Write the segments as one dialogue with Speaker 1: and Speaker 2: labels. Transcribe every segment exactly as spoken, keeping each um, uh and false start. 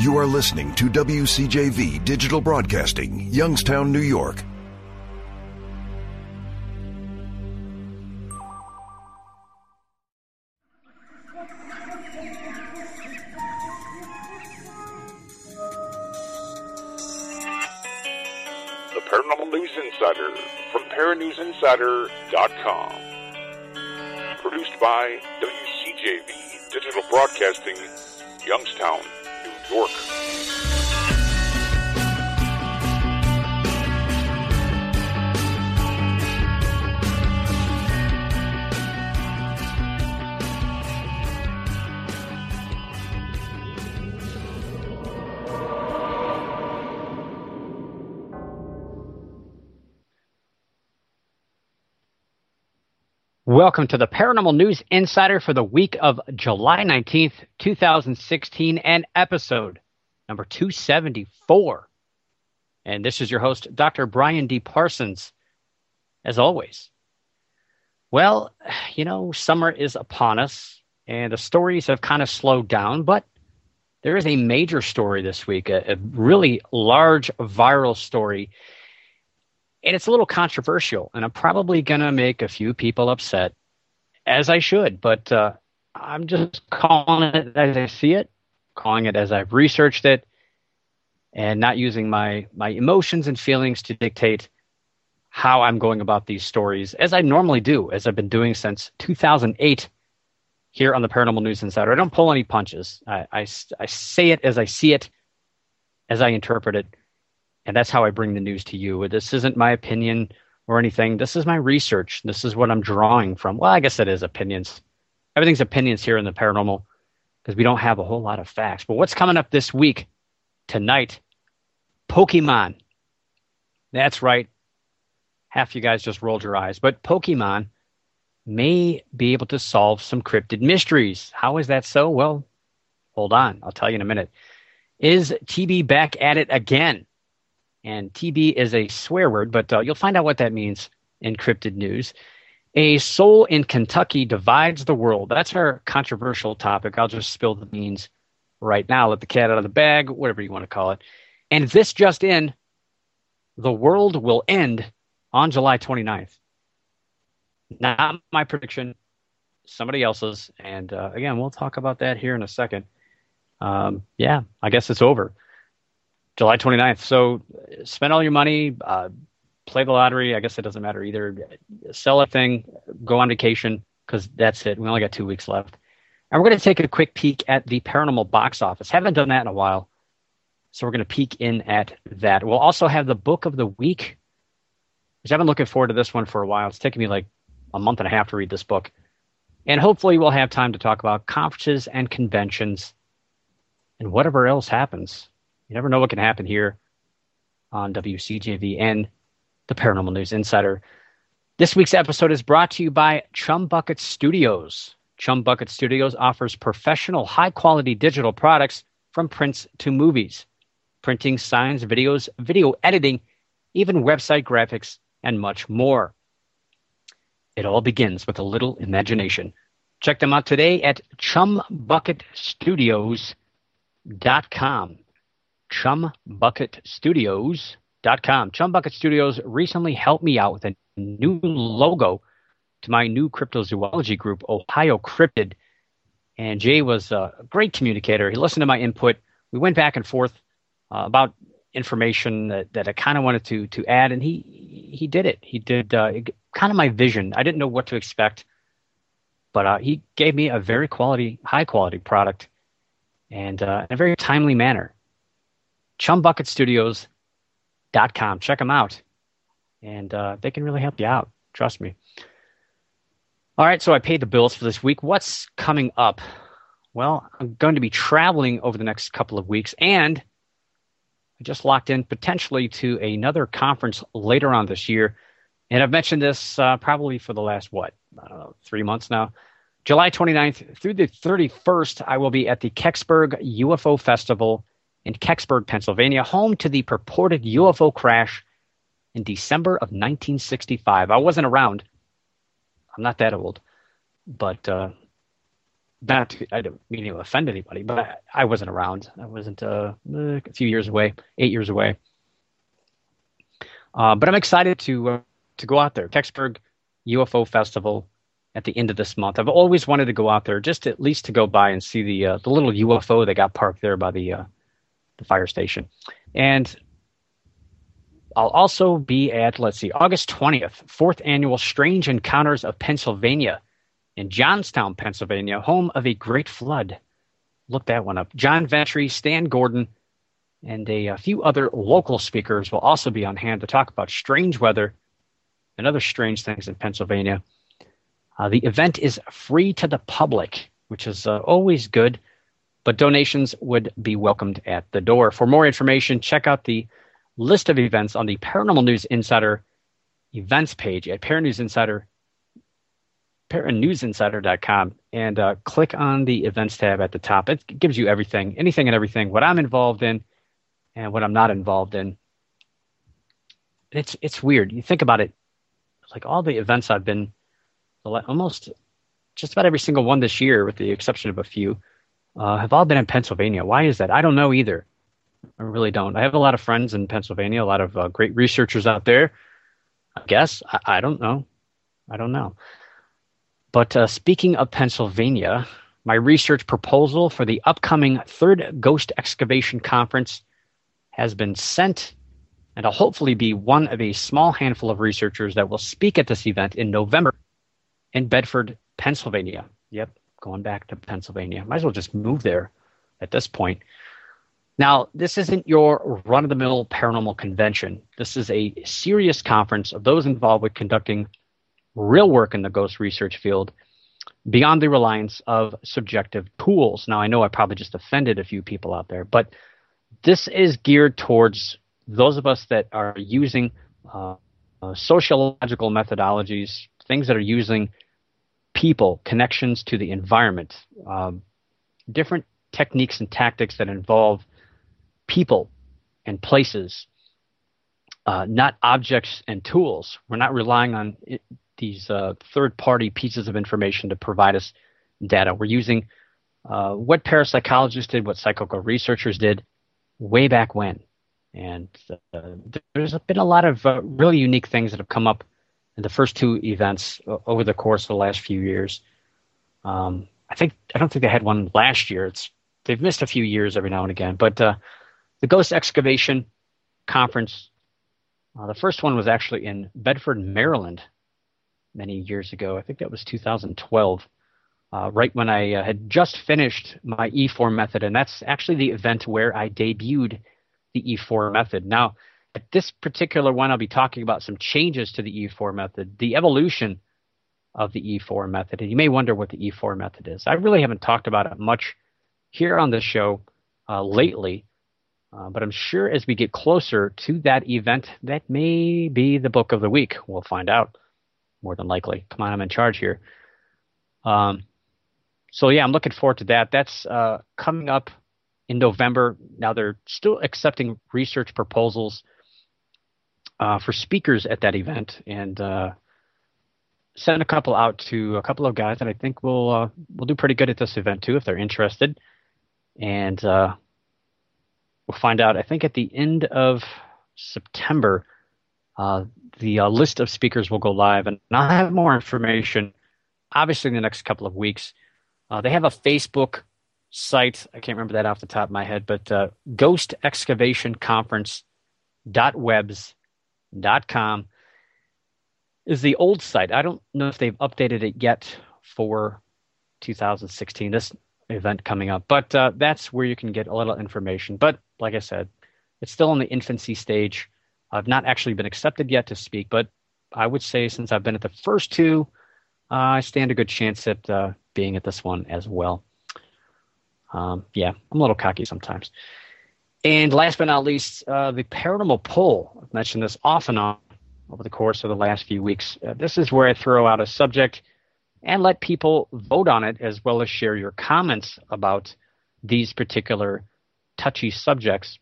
Speaker 1: You are listening to W C J V Digital Broadcasting, Youngstown, New York.
Speaker 2: The Paranormal News Insider from Paranews Insider dot com. Produced by W C J V Digital Broadcasting, Youngstown, New York.
Speaker 3: Welcome to the Paranormal News Insider for the week of July nineteenth, two thousand sixteen, and episode number two seventy-four. And this is your host, Doctor Brian D. Parsons, as always. Well, you know, summer is upon us, and the stories have kind of slowed down, but there is a major story this week, a, a really large viral story. And it's a little controversial, and I'm probably going to make a few people upset, as I should. But uh, I'm just calling it as I see it, calling it as I've researched it, and not using my, my emotions and feelings to dictate how I'm going about these stories, as I normally do, as I've been doing since two thousand eight here on the Paranormal News Insider. I don't pull any punches. I, I, I say it as I see it, as I interpret it. And that's how I bring the news to you. This isn't my opinion or anything. This is my research. This is what I'm drawing from. Well, I guess it is opinions. Everything's opinions here in the paranormal because we don't have a whole lot of facts. But what's coming up this week, tonight? Pokemon. That's right. Half you guys just rolled your eyes. But Pokemon may be able to solve some cryptid mysteries. How is that so? Well, hold on. I'll tell you in a minute. Is T B back at it again? And T B is a swear word, but uh, you'll find out what that means in cryptid news. A soul in Kentucky divides the world. That's our controversial topic. I'll just spill the beans right now. Let the cat out of the bag, whatever you want to call it. And this just in, the world will end on July twenty-ninth. Not my prediction, somebody else's. And uh, again, we'll talk about that here in a second. Um, yeah, I guess it's over. July twenty-ninth. So spend all your money, uh, play the lottery. I guess it doesn't matter either. Sell a thing, go on vacation, because that's it. We only got two weeks left. And we're going to take a quick peek at the paranormal box office. Haven't done that in a while. So we're going to peek in at that. We'll also have the book of the week, which I've been looking forward to this one for a while. It's taken me like a month and a half to read this book. And hopefully we'll have time to talk about conferences and conventions and whatever else happens. You never know what can happen here on W C J V and the Paranormal News Insider. This week's episode is brought to you by Chum Bucket Studios. Chum Bucket Studios offers professional, high-quality digital products from prints to movies, printing, signs, videos, video editing, even website graphics, and much more. It all begins with a little imagination. Check them out today at chum bucket studios dot com. chum bucket studios dot com. Chum Bucket Studios recently helped me out with a new logo to my new cryptozoology group, Ohio Cryptid. And Jay was a great communicator. He listened to my input. We went back and forth uh, about information that, that I kind of wanted to to add, and he he did it. He did uh, kind of my vision. I didn't know what to expect, but uh, he gave me a very quality, high quality product, and uh, in a very timely manner. chum bucket studios dot com. Check them out. And uh, they can really help you out. Trust me. All right, so I paid the bills for this week. What's coming up? Well, I'm going to be traveling over the next couple of weeks, and I just locked in potentially to another conference later on this year. And I've mentioned this uh, probably for the last, what, I don't know, three months now. July twenty-ninth through the thirty-first, I will be at the Kecksburg U F O Festival in Kecksburg, Pennsylvania, home to the purported U F O crash in December of nineteen sixty-five. I wasn't around. I'm not that old. But uh, not to, I don't mean to offend anybody, but I, I wasn't around. I wasn't uh, a few years away, eight years away. Uh, but I'm excited to uh, to go out there. Kecksburg U F O Festival at the end of this month. I've always wanted to go out there, just at least to go by and see the uh, the little U F O that got parked there by the uh, the fire station. And I'll also be at, let's see, August twentieth, fourth annual Strange Encounters of Pennsylvania in Johnstown, Pennsylvania, home of a great flood. Look that one up. John Ventry, Stan Gordon, and a, a few other local speakers will also be on hand to talk about strange weather and other strange things in Pennsylvania. Uh, the event is free to the public, which is uh, always good, but donations would be welcomed at the door. For more information, check out the list of events on the Paranormal News Insider events page at Paranews Insider, paranews insider dot com, and uh, click on the events tab at the top. It gives you everything, anything and everything, what I'm involved in and what I'm not involved in. It's it's weird. You think about it, like all the events I've been, almost just about every single one this year, with the exception of a few, uh, have all been in Pennsylvania. Why is that? I don't know either. I really don't. I have a lot of friends in Pennsylvania, a lot of uh, great researchers out there. I guess. I, I don't know. I don't know. But uh, speaking of Pennsylvania, my research proposal for the upcoming third Ghost Excavation Conference has been sent, and I'll hopefully be one of a small handful of researchers that will speak at this event in November in Bedford, Pennsylvania. Yep, going back to Pennsylvania. Might as well just move there at this point. Now, this isn't your run-of-the-mill paranormal convention. This is a serious conference of those involved with conducting real work in the ghost research field beyond the reliance of subjective tools. Now, I know I probably just offended a few people out there, but this is geared towards those of us that are using uh, uh, sociological methodologies, things that are using people, connections to the environment, um, different techniques and tactics that involve people and places, uh, not objects and tools. We're not relying on it, these uh, third-party pieces of information to provide us data. We're using uh, what parapsychologists did, what psychical researchers did way back when. And uh, there's been a lot of uh, really unique things that have come up in the first two events uh, over the course of the last few years. Um, I think I don't think they had one last year. It's they've missed a few years every now and again. But uh, the Ghost Excavation Conference, uh, the first one was actually in Bedford, Maryland, many years ago. I think that was two thousand twelve, uh, right when I uh, had just finished my E four method. And that's actually the event where I debuted the E four method. Now, at this particular one, I'll be talking about some changes to the E four method, the evolution of the E four method. And you may wonder what the E four method is. I really haven't talked about it much here on the show uh, lately, uh, but I'm sure as we get closer to that event, that may be the book of the week. We'll find out, more than likely. Come on, I'm in charge here. Um, so yeah, I'm looking forward to that. That's uh, coming up in November. Now they're still accepting research proposals uh, for speakers at that event, and uh, sent a couple out to a couple of guys that I think will uh, will do pretty good at this event too if they're interested. And uh, we'll find out, I think, at the end of September, uh, the uh, list of speakers will go live, and I'll have more information, obviously, in the next couple of weeks. Uh, they have a Facebook site. I can't remember that off the top of my head, but uh, ghost excavation conference dot webs dot com is the old site. I don't know if they've updated it yet for two thousand sixteen, this event coming up, but uh, that's where you can get a little information. But like I said, it's still in the infancy stage. I've not actually been accepted yet to speak, but I would say since I've been at the first two, uh, I stand a good chance at uh, being at this one as well. Um, yeah, I'm a little cocky sometimes. And last but not least, uh, the Paranormal Poll. I've mentioned this off and on over the course of the last few weeks. Uh, this is where I throw out a subject and let people vote on it, as well as share your comments about these particular touchy subjects.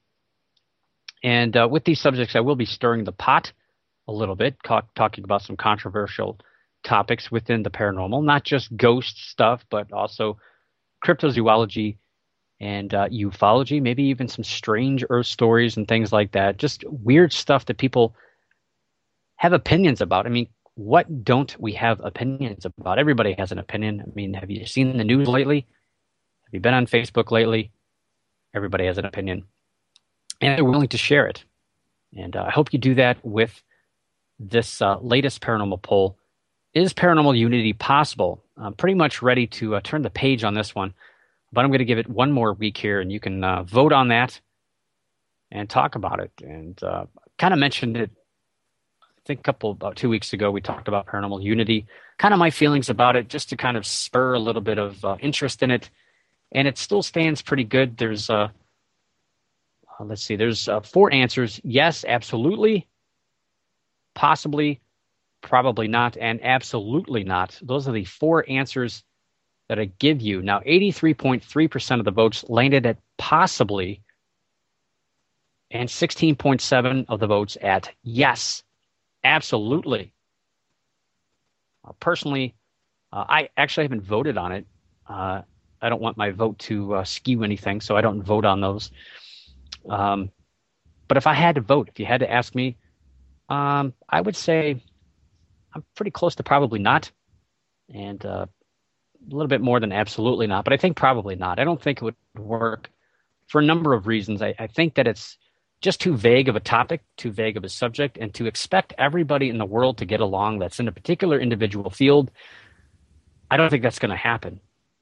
Speaker 3: And uh, with these subjects, I will be stirring the pot a little bit, ca- talking about some controversial topics within the paranormal, not just ghost stuff, but also cryptozoology and uh, ufology, maybe even some strange Earth stories and things like that. Just weird stuff that people have opinions about. I mean, what don't we have opinions about? Everybody has an opinion. I mean, have you seen the news lately? Have you been on Facebook lately? Everybody has an opinion. And they're willing to share it. And uh, I hope you do that with this uh, latest paranormal poll. Is paranormal unity possible? I'm pretty much ready to uh, turn the page on this one, but I'm going to give it one more week here, and you can uh, vote on that and talk about it. And uh, kind of mentioned it, I think a couple, about two weeks ago, we talked about paranormal unity, kind of my feelings about it, just to kind of spur a little bit of uh, interest in it. And it still stands pretty good. There's, uh, uh, let's see, there's uh, four answers. Yes, absolutely, possibly, probably not, and absolutely not. Those are the four answers that I give you. Now, eighty-three point three percent of the votes landed at possibly, and sixteen point seven of the votes at yes, absolutely. Uh, personally, uh, I actually haven't voted on it. Uh, I don't want my vote to uh, skew anything, so I don't vote on those. Um, but if I had to vote, if you had to ask me, um, I would say I'm pretty close to probably not, and uh, a little bit more than absolutely not, but I think probably not. I don't think it would work for a number of reasons. I, I think that it's just too vague of a topic, too vague of a subject, and to expect everybody in the world to get along that's in a particular individual field, I don't think that's going to happen.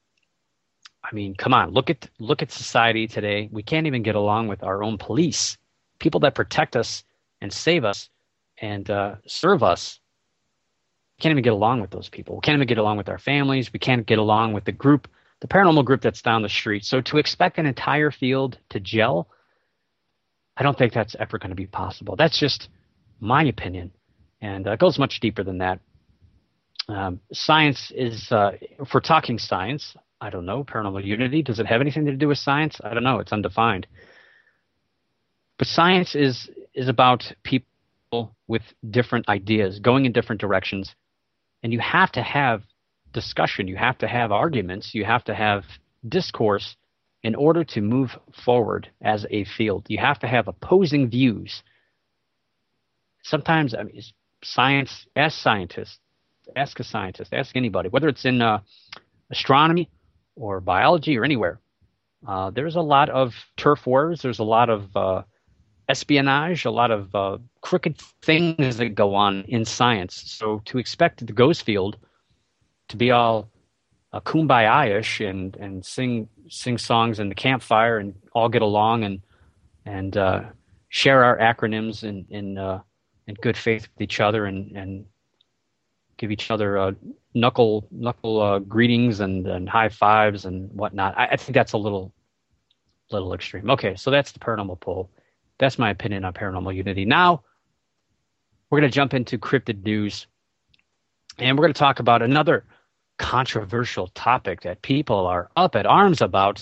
Speaker 3: I mean, come on, look at look at society today. We can't even get along with our own police, people that protect us and save us and uh, serve us. Can't even get along with those people. We can't even get along with our families. We can't get along with the group, the paranormal group that's down the street. So to expect an entire field to gel, I don't think that's ever going to be possible. That's just my opinion, and uh, it goes much deeper than that. Um, science is, uh, if we're talking science, I don't know, paranormal unity, does it have anything to do with science? I don't know. It's undefined. But science is is about people with different ideas, going in different directions. And you have to have discussion. You have to have arguments. You have to have discourse in order to move forward as a field. You have to have opposing views. Sometimes, I mean, science, ask scientists, ask a scientist, ask anybody, whether it's in uh, astronomy or biology or anywhere. Uh, there's a lot of turf wars. There's a lot of uh, espionage, a lot of uh, crooked things that go on in science. So to expect the ghost field to be all uh, kumbaya-ish and and sing sing songs in the campfire and all get along and and uh, share our acronyms in in uh, in good faith with each other and and give each other uh, knuckle knuckle uh, greetings and, and high fives and whatnot. I, I think that's a little little extreme. Okay, so that's the paranormal poll. That's my opinion on paranormal unity. Now, we're going to jump into cryptid news, and we're going to talk about another controversial topic that people are up at arms about.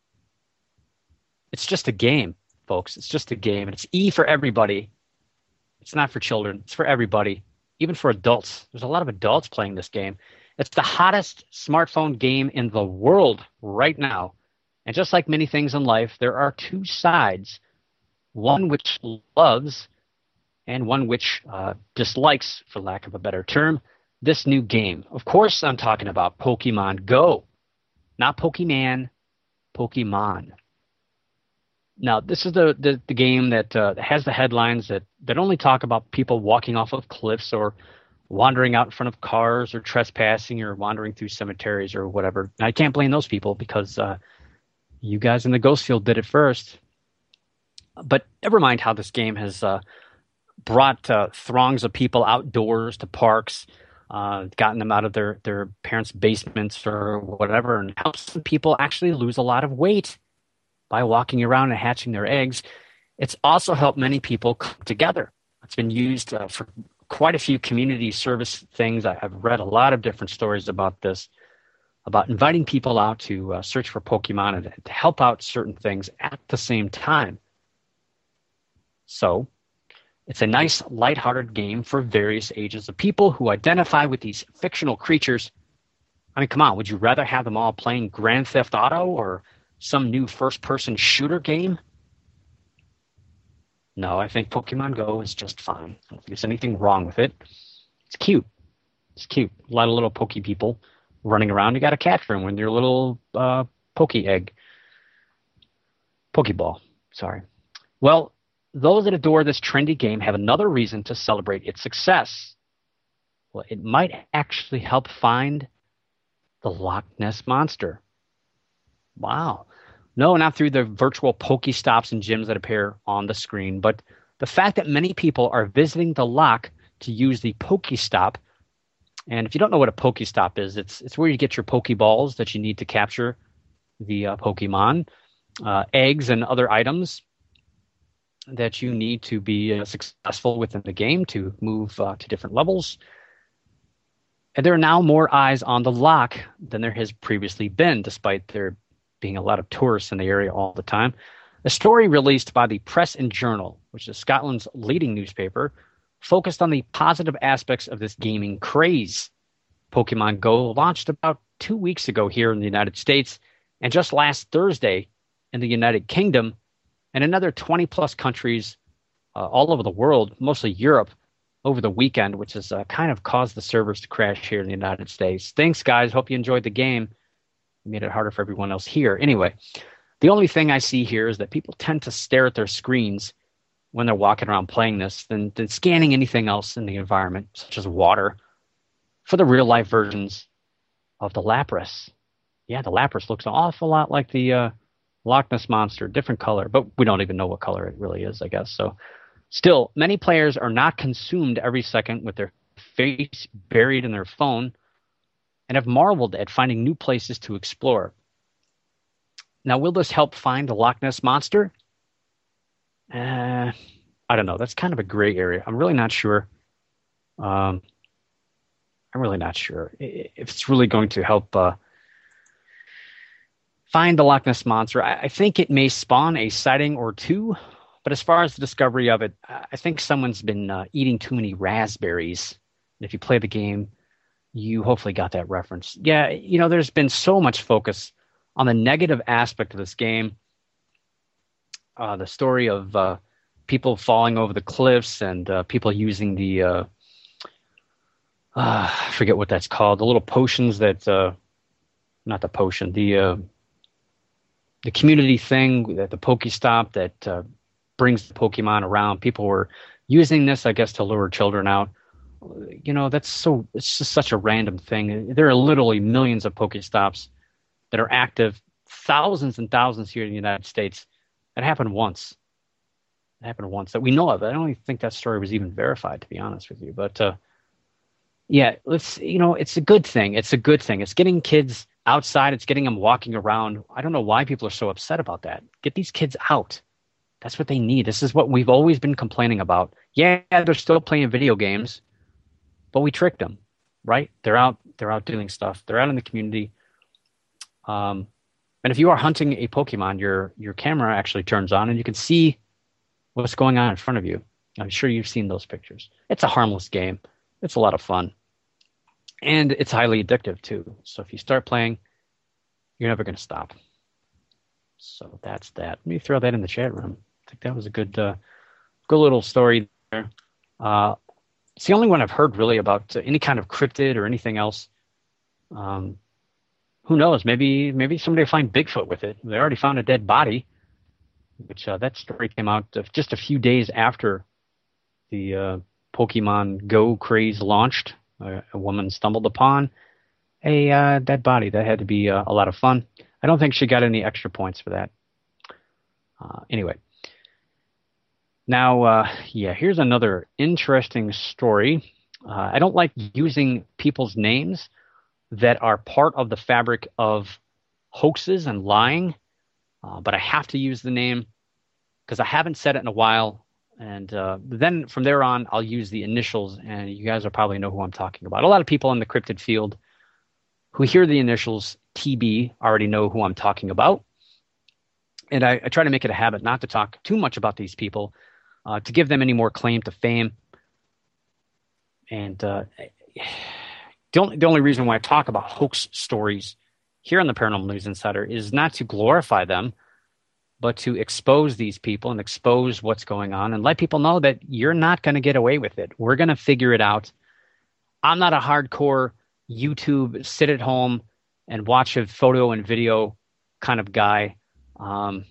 Speaker 3: It's just a game, folks. It's just a game, and it's E for everybody. It's not for children. It's for everybody, even for adults. There's a lot of adults playing this game. It's the hottest smartphone game in the world right now. And just like many things in life, there are two sides. One which loves and one which uh, dislikes, for lack of a better term, this new game. Of course, I'm talking about Pokemon Go, not Pokemon, Pokemon. Now, this is the, the, the game that uh, has the headlines that, that only talk about people walking off of cliffs or wandering out in front of cars or trespassing or wandering through cemeteries or whatever. And I can't blame those people because uh, you guys in the ghost field did it first. But never mind how this game has uh, brought uh, throngs of people outdoors to parks, uh, gotten them out of their, their parents' basements or whatever, and helps some people actually lose a lot of weight by walking around and hatching their eggs. It's also helped many people come together. It's been used uh, for quite a few community service things. I, I've read a lot of different stories about this, about inviting people out to uh, search for Pokemon and to help out certain things at the same time. So it's a nice, lighthearted game for various ages of people who identify with these fictional creatures I mean, come on, would you rather have them all playing Grand Theft Auto or some new first-person shooter game? No, I think Pokemon Go is just fine. I don't think there's anything wrong with it. It's cute. It's cute. A lot of little Poke people running around. You got to catch them with your little uh, Poke egg. Pokeball, sorry. Well, those that adore this trendy game have another reason to celebrate its success. Well, it might actually help find the Loch Ness Monster. Wow. No, not through the virtual Pokestops and gyms that appear on the screen, but the fact that many people are visiting the Loch to use the Pokestop. And if you don't know what a Pokestop is, it's it's where you get your Pokeballs that you need to capture the uh, Pokemon, uh, eggs and other items that you need to be uh, successful within the game to move uh, to different levels. And there are now more eyes on the Loch than there has previously been, despite there being a lot of tourists in the area all the time. A story released by the Press and Journal, which is Scotland's leading newspaper, focused on the positive aspects of this gaming craze. Pokemon Go launched about two weeks ago here in the United States, and just last Thursday in the United Kingdom, and another twenty plus countries uh, all over the world, mostly Europe, over the weekend, which has uh, kind of caused the servers to crash here in the United States. Thanks, guys. Hope you enjoyed the game. It made it harder for everyone else here. Anyway, the only thing I see here is that people tend to stare at their screens when they're walking around playing this than, than scanning anything else in the environment, such as water, for the real-life versions of the Lapras. Yeah, the Lapras looks an awful lot like the uh, Loch Ness Monster, different color, but we don't even know what color it really is, I guess. So, still, many players are not consumed every second with their face buried in their phone and have marveled at finding new places to explore. Now, will this help find the Loch Ness Monster? Uh, I don't know. That's kind of a gray area. I'm really not sure. Um, I'm really not sure if it's really going to help uh, find the Loch Ness Monster. I, I think it may spawn a sighting or two, but as far as the discovery of it, I think someone's been uh, eating too many raspberries. And if you play the game, you hopefully got that reference. Yeah, you know, there's been so much focus on the negative aspect of this game. Uh, the story of uh, people falling over the cliffs and uh, people using the, uh, uh, I forget what that's called, the little potions that, uh, not the potion, the uh, the community thing, that the Pokestop that uh, brings the Pokemon around. People were using this, I guess, to lure children out. You know, that's so, it's just such a random thing. There are literally millions of Pokestops that are active, thousands and thousands here in the United States. That happened once. It happened once that we know of. I don't even think that story was even verified, to be honest with you. But uh, yeah, let's, you know, it's a good thing. It's a good thing. It's getting kids outside. It's getting them walking around. I don't know why people are so upset about that. Get these kids out. That's what they need. This is what we've always been complaining about. Yeah, they're still playing video games, but we tricked them, right? They're out. They're out doing stuff. They're out in the community. Um, and if you are hunting a Pokemon, your your camera actually turns on, and you can see what's going on in front of you. I'm sure you've seen those pictures. It's a harmless game. It's a lot of fun. And it's highly addictive, too. So if you start playing, you're never going to stop. So that's that. Let me throw that in the chat room. I think that was a good, uh, good little story there. Uh, it's the only one I've heard, really, about uh, any kind of cryptid or anything else. Um, who knows? Maybe maybe somebody will find Bigfoot with it. They already found a dead body, which uh, that story came out just a few days after the uh, Pokemon Go craze launched. Uh, a woman stumbled upon a uh, dead body. That had to be uh, a lot of fun. I don't think she got any extra points for that. Uh, anyway. Now, uh, yeah, here's another interesting story. Uh, I don't like using people's names that are part of the fabric of hoaxes and lying, uh, but I have to use the name because I haven't said it in a while. And uh, then from there on, I'll use the initials, and you guys will probably know who I'm talking about. A lot of people in the cryptid field who hear the initials T B already know who I'm talking about. And I, I try to make it a habit not to talk too much about these people, uh, to give them any more claim to fame. And, uh, the only, the only reason why I talk about hoax stories here on the Paranormal News Insider is not to glorify them, but to expose these people and expose what's going on and let people know that you're not going to get away with it. We're going to figure it out. I'm not a hardcore YouTube sit at home and watch a photo and video kind of guy. Um,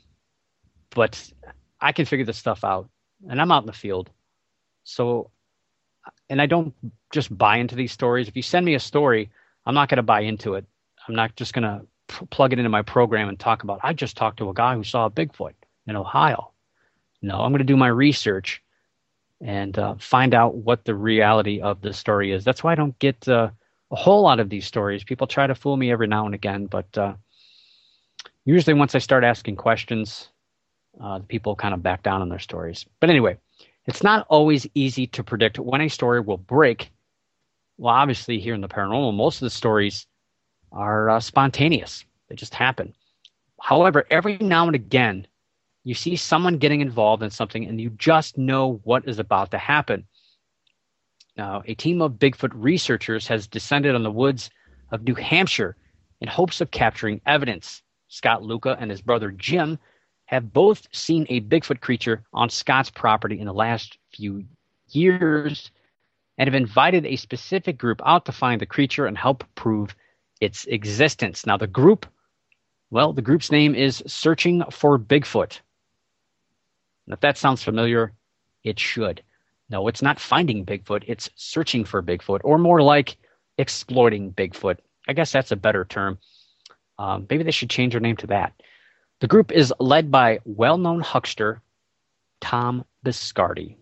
Speaker 3: but I can figure this stuff out, and I'm out in the field. So, and I don't just buy into these stories. If you send me a story, I'm not going to buy into it. I'm not just going to p- plug it into my program and talk about, I just talked to a guy who saw a Bigfoot in Ohio. No, I'm going to do my research and uh, find out what the reality of the story is. That's why I don't get uh, a whole lot of these stories. People try to fool me every now and again, but uh, usually once I start asking questions, uh, people kind of back down on their stories. But anyway, it's not always easy to predict when a story will break. Well, obviously here in the paranormal, most of the stories are uh, spontaneous. They just happen. However, every now and again, you see someone getting involved in something and you just know what is about to happen. Now, a team of Bigfoot researchers has descended on the woods of New Hampshire in hopes of capturing evidence. Scott Luca and his brother Jim have both seen a Bigfoot creature on Scott's property in the last few years and have invited a specific group out to find the creature and help prove its existence. Now, the group, well, the group's name is Searching for Bigfoot. And if that sounds familiar, it should. No, it's not finding Bigfoot, it's searching for Bigfoot, or more like exploiting Bigfoot. I guess that's a better term. Um, maybe they should change their name to that. The group is led by well-known huckster Tom Biscardi.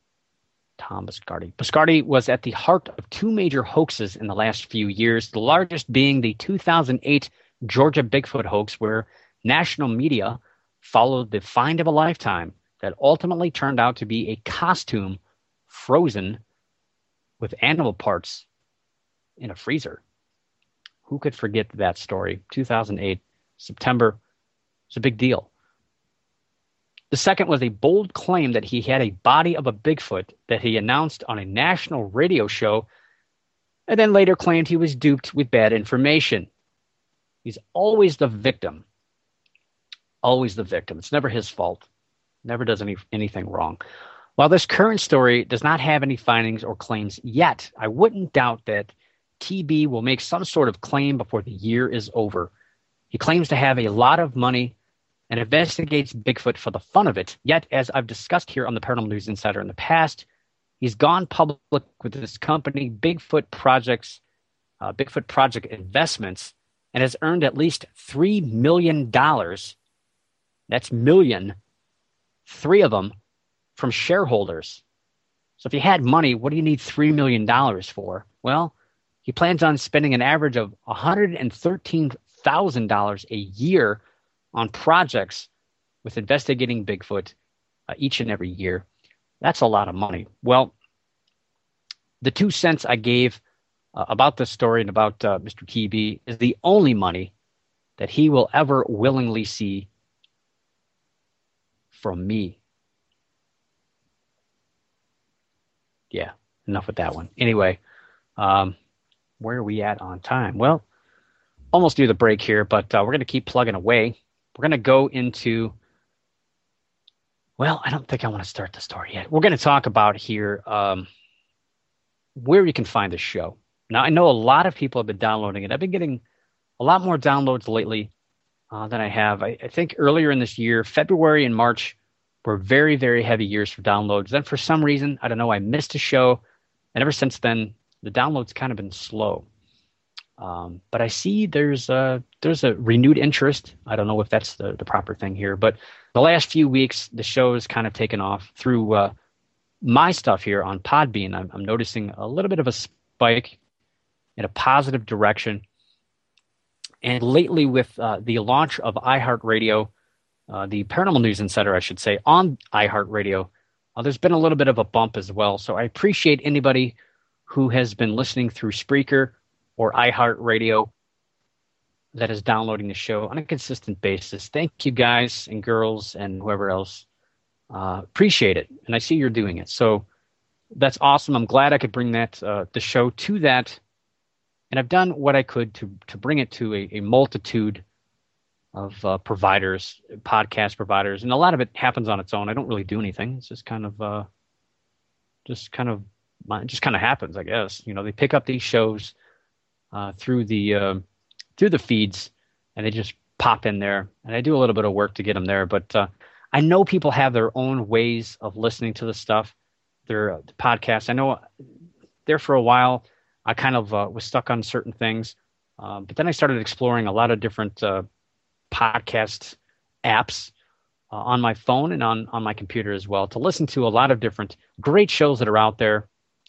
Speaker 3: Tom Biscardi. Biscardi was at the heart of two major hoaxes in the last few years, the largest being the two thousand eight Georgia Bigfoot hoax, where national media followed the find of a lifetime that ultimately turned out to be a costume frozen with animal parts in a freezer. Who could forget that story? two thousand eight, September. It's a big deal. The second was a bold claim that he had a body of a Bigfoot that he announced on a national radio show and then later claimed he was duped with bad information. He's always the victim. Always the victim. It's never his fault. Never does any anything wrong. While this current story does not have any findings or claims yet, I wouldn't doubt that T B will make some sort of claim before the year is over. He claims to have a lot of money and investigates Bigfoot for the fun of it. Yet, as I've discussed here on the Paranormal News Insider in the past, he's gone public with this company, Bigfoot Projects, uh, Bigfoot Project Investments, and has earned at least three million dollars. That's million. Three of them from shareholders. So if you had money, what do you need three million dollars for? Well, he plans on spending an average of one hundred thirteen thousand dollars a year on projects with investigating Bigfoot uh, each and every year. That's a lot of money. Well, the two cents I gave uh, about this story and about uh, Mister T B is the only money that he will ever willingly see from me. Yeah, enough with that one. Anyway, um, where are we at on time? Well, almost near the break here, but uh, we're going to keep plugging away. We're going to go into, well, I don't think I want to start the story yet. We're going to talk about here um, where you can find the show. Now, I know a lot of people have been downloading it. I've been getting a lot more downloads lately uh, than I have. I, I think earlier in this year, February and March were very, very heavy years for downloads. Then for some reason, I don't know, I missed a show. And ever since then, the downloads kind of been slow. Um, but I see there's a, there's a renewed interest. I don't know if that's the, the proper thing here. But the last few weeks, the show has kind of taken off through uh, my stuff here on Podbean. I'm, I'm noticing a little bit of a spike in a positive direction. And lately with uh, the launch of iHeartRadio, uh, the Paranormal News Insider, I should say, on iHeartRadio, uh, there's been a little bit of a bump as well. So I appreciate anybody who has been listening through Spreaker or iHeartRadio that is downloading the show on a consistent basis. Thank you guys and girls and whoever else. Uh, appreciate it. And I see you're doing it. So that's awesome. I'm glad I could bring that uh, the show to that And I've done what I could to to bring it to a, a multitude of uh, providers, podcast providers, and a lot of it happens on its own. I don't really do anything. It's just kind of, uh, just kind of, it just kind of happens, I guess. You know, they pick up these shows uh, through the uh, through the feeds, and they just pop in there. And I do a little bit of work to get them there, but uh, I know people have their own ways of listening to the stuff. Their uh, podcasts. I know there for a while, I kind of uh, was stuck on certain things, um, but then I started exploring a lot of different uh, podcast apps uh, on my phone and on, on my computer as well to listen to a lot of different great shows that are out there.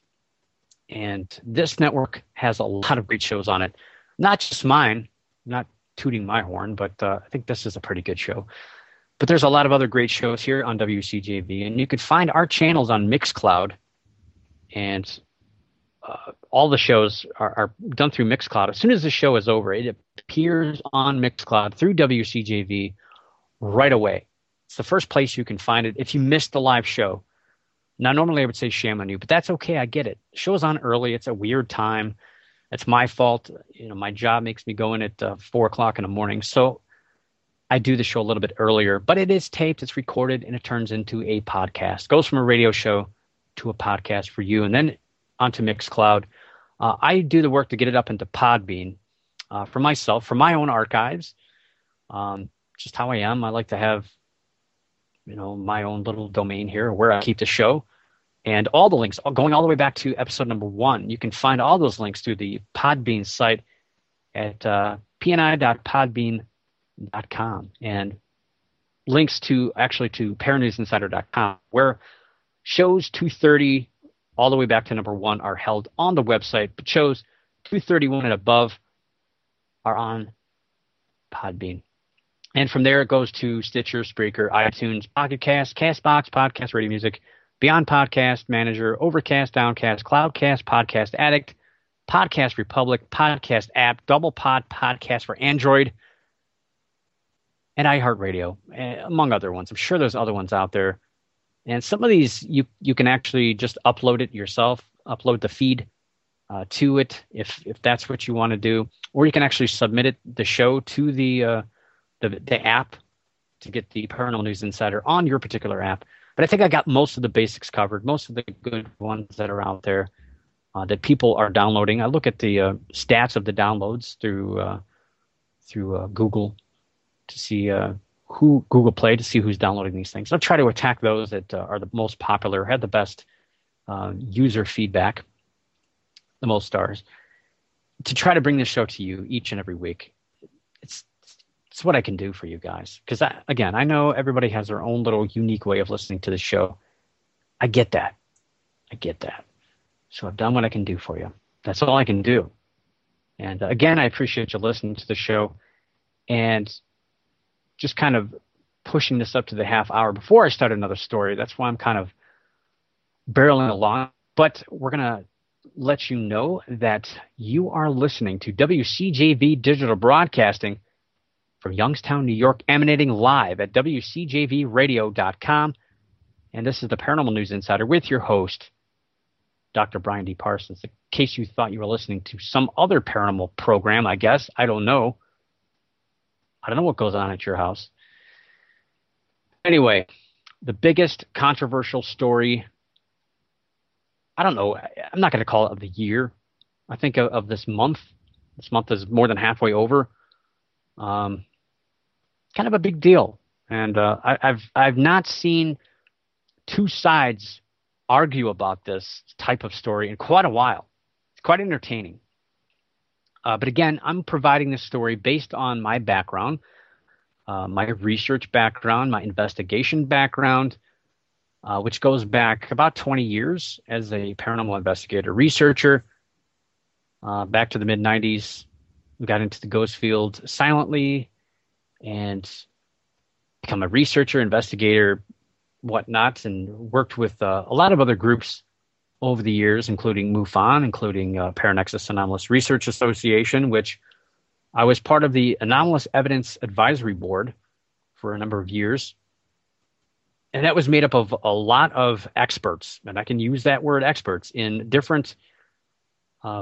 Speaker 3: And this network has a lot of great shows on it. Not just mine, not tooting my horn, but uh, I think this is a pretty good show. But there's a lot of other great shows here on W C J V, and you can find our channels on Mixcloud. And uh, all the shows are, are done through Mixcloud. As soon as the show is over, it appears on Mixcloud through W C J V right away. It's the first place you can find it if you missed the live show. Now, normally I would say shame on you, but that's okay. I get it. The show's on early. It's a weird time. It's my fault. You know, my job makes me go in at uh, four o'clock in the morning. So I do the show a little bit earlier, but it is taped, it's recorded, and it turns into a podcast. It goes from a radio show to a podcast for you, and then onto Mixcloud. Uh, I do the work to get it up into Podbean uh, for myself, for my own archives. Um, just how I am. I like to have, you know, my own little domain here where I keep the show. And all the links, going all the way back to episode number one, you can find all those links through the Podbean site at uh, p n i dot podbean dot com, and links to actually to paranews insider dot com, where shows two thirty all the way back to number one are held on the website, but shows two thirty-one and above are on Podbean. And from there, it goes to Stitcher, Spreaker, iTunes, Pocket Cast, CastBox, Podcast Radio Music, Beyond Podcast Manager, Overcast, Downcast, Cloudcast, Podcast Addict, Podcast Republic, Podcast App, Double Pod Podcast for Android, and iHeartRadio, among other ones. I'm sure there's other ones out there. And some of these, you you can actually just upload it yourself, upload the feed uh, to it if if that's what you want to do. Or you can actually submit it, the show to the, uh, the the app to get the Paranormal News Insider on your particular app. But I think I got most of the basics covered, most of the good ones that are out there uh, that people are downloading. I look at the uh, stats of the downloads through, uh, through uh, Google to see uh, who Google Play to see who's downloading these things. I'll try to attack those that uh, are the most popular, had the best uh, user feedback, the most stars, to try to bring this show to you each and every week. It's it's what I can do for you guys. Because, again, I know everybody has their own little unique way of listening to the show. I get that. I get that. So I've done what I can do for you. That's all I can do. And, uh, again, I appreciate you listening to the show. And just kind of pushing this up to the half hour before I start another story. That's why I'm kind of barreling along. But we're going to let you know that you are listening to W C J V Digital Broadcasting from Youngstown, New York, emanating live at W C J V radio dot com. And this is the Paranormal News Insider with your host, Doctor Brian D. Parsons. In case you thought you were listening to some other paranormal program, I guess. I don't know. I don't know what goes on at your house. Anyway, the biggest controversial story, I don't know, I'm not going to call it of the year. I think of, of this month. This month is more than halfway over. Um, kind of a big deal. And uh, I, I've I've not seen two sides argue about this type of story in quite a while. It's quite entertaining. Uh, but again, I'm providing this story based on my background, uh, my research background, my investigation background, uh, which goes back about twenty years as a paranormal investigator, researcher, uh, back to the mid nineties. We got into the ghost field silently and become a researcher, investigator, whatnot, and worked with uh, a lot of other groups over the years, including MUFON, including uh, Paranexus Anomalous Research Association, which I was part of the Anomalous Evidence Advisory Board for a number of years. And that was made up of a lot of experts, and I can use that word experts, in different uh,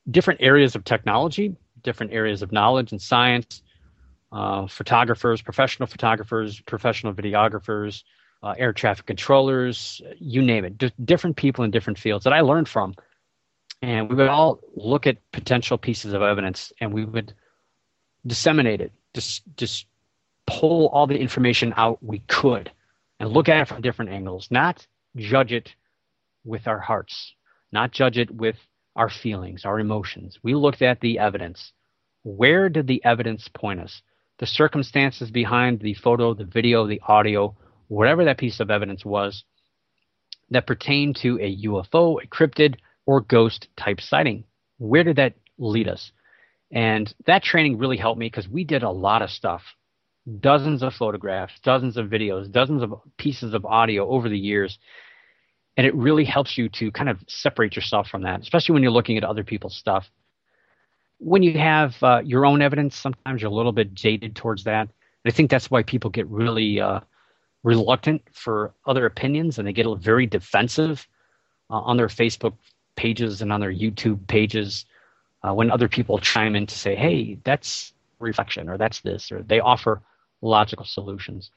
Speaker 3: different areas of technology, different areas of knowledge and science, uh, photographers, professional photographers, professional videographers, uh, air traffic controllers, you name it, D- different people in different fields that I learned from. And we would all look at potential pieces of evidence and we would disseminate it, just, just pull all the information out we could and look at it from different angles, not judge it with our hearts, not judge it with our feelings, our emotions. We looked at the evidence. Where did the evidence point us? The circumstances behind the photo, the video, the audio, whatever that piece of evidence was that pertained to a U F O, a cryptid, or ghost type sighting. Where did that lead us? And that training really helped me because we did a lot of stuff, dozens of photographs, dozens of videos, dozens of pieces of audio over the years. And it really helps you to kind of separate yourself from that, especially when you're looking at other people's stuff. When you have uh, your own evidence, sometimes you're a little bit jaded towards that. And I think that's why people get really uh, reluctant for other opinions, and they get very defensive uh, on their Facebook pages and on their YouTube pages uh, when other people chime in to say, hey, that's reflection, or that's this, or they offer logical solutions.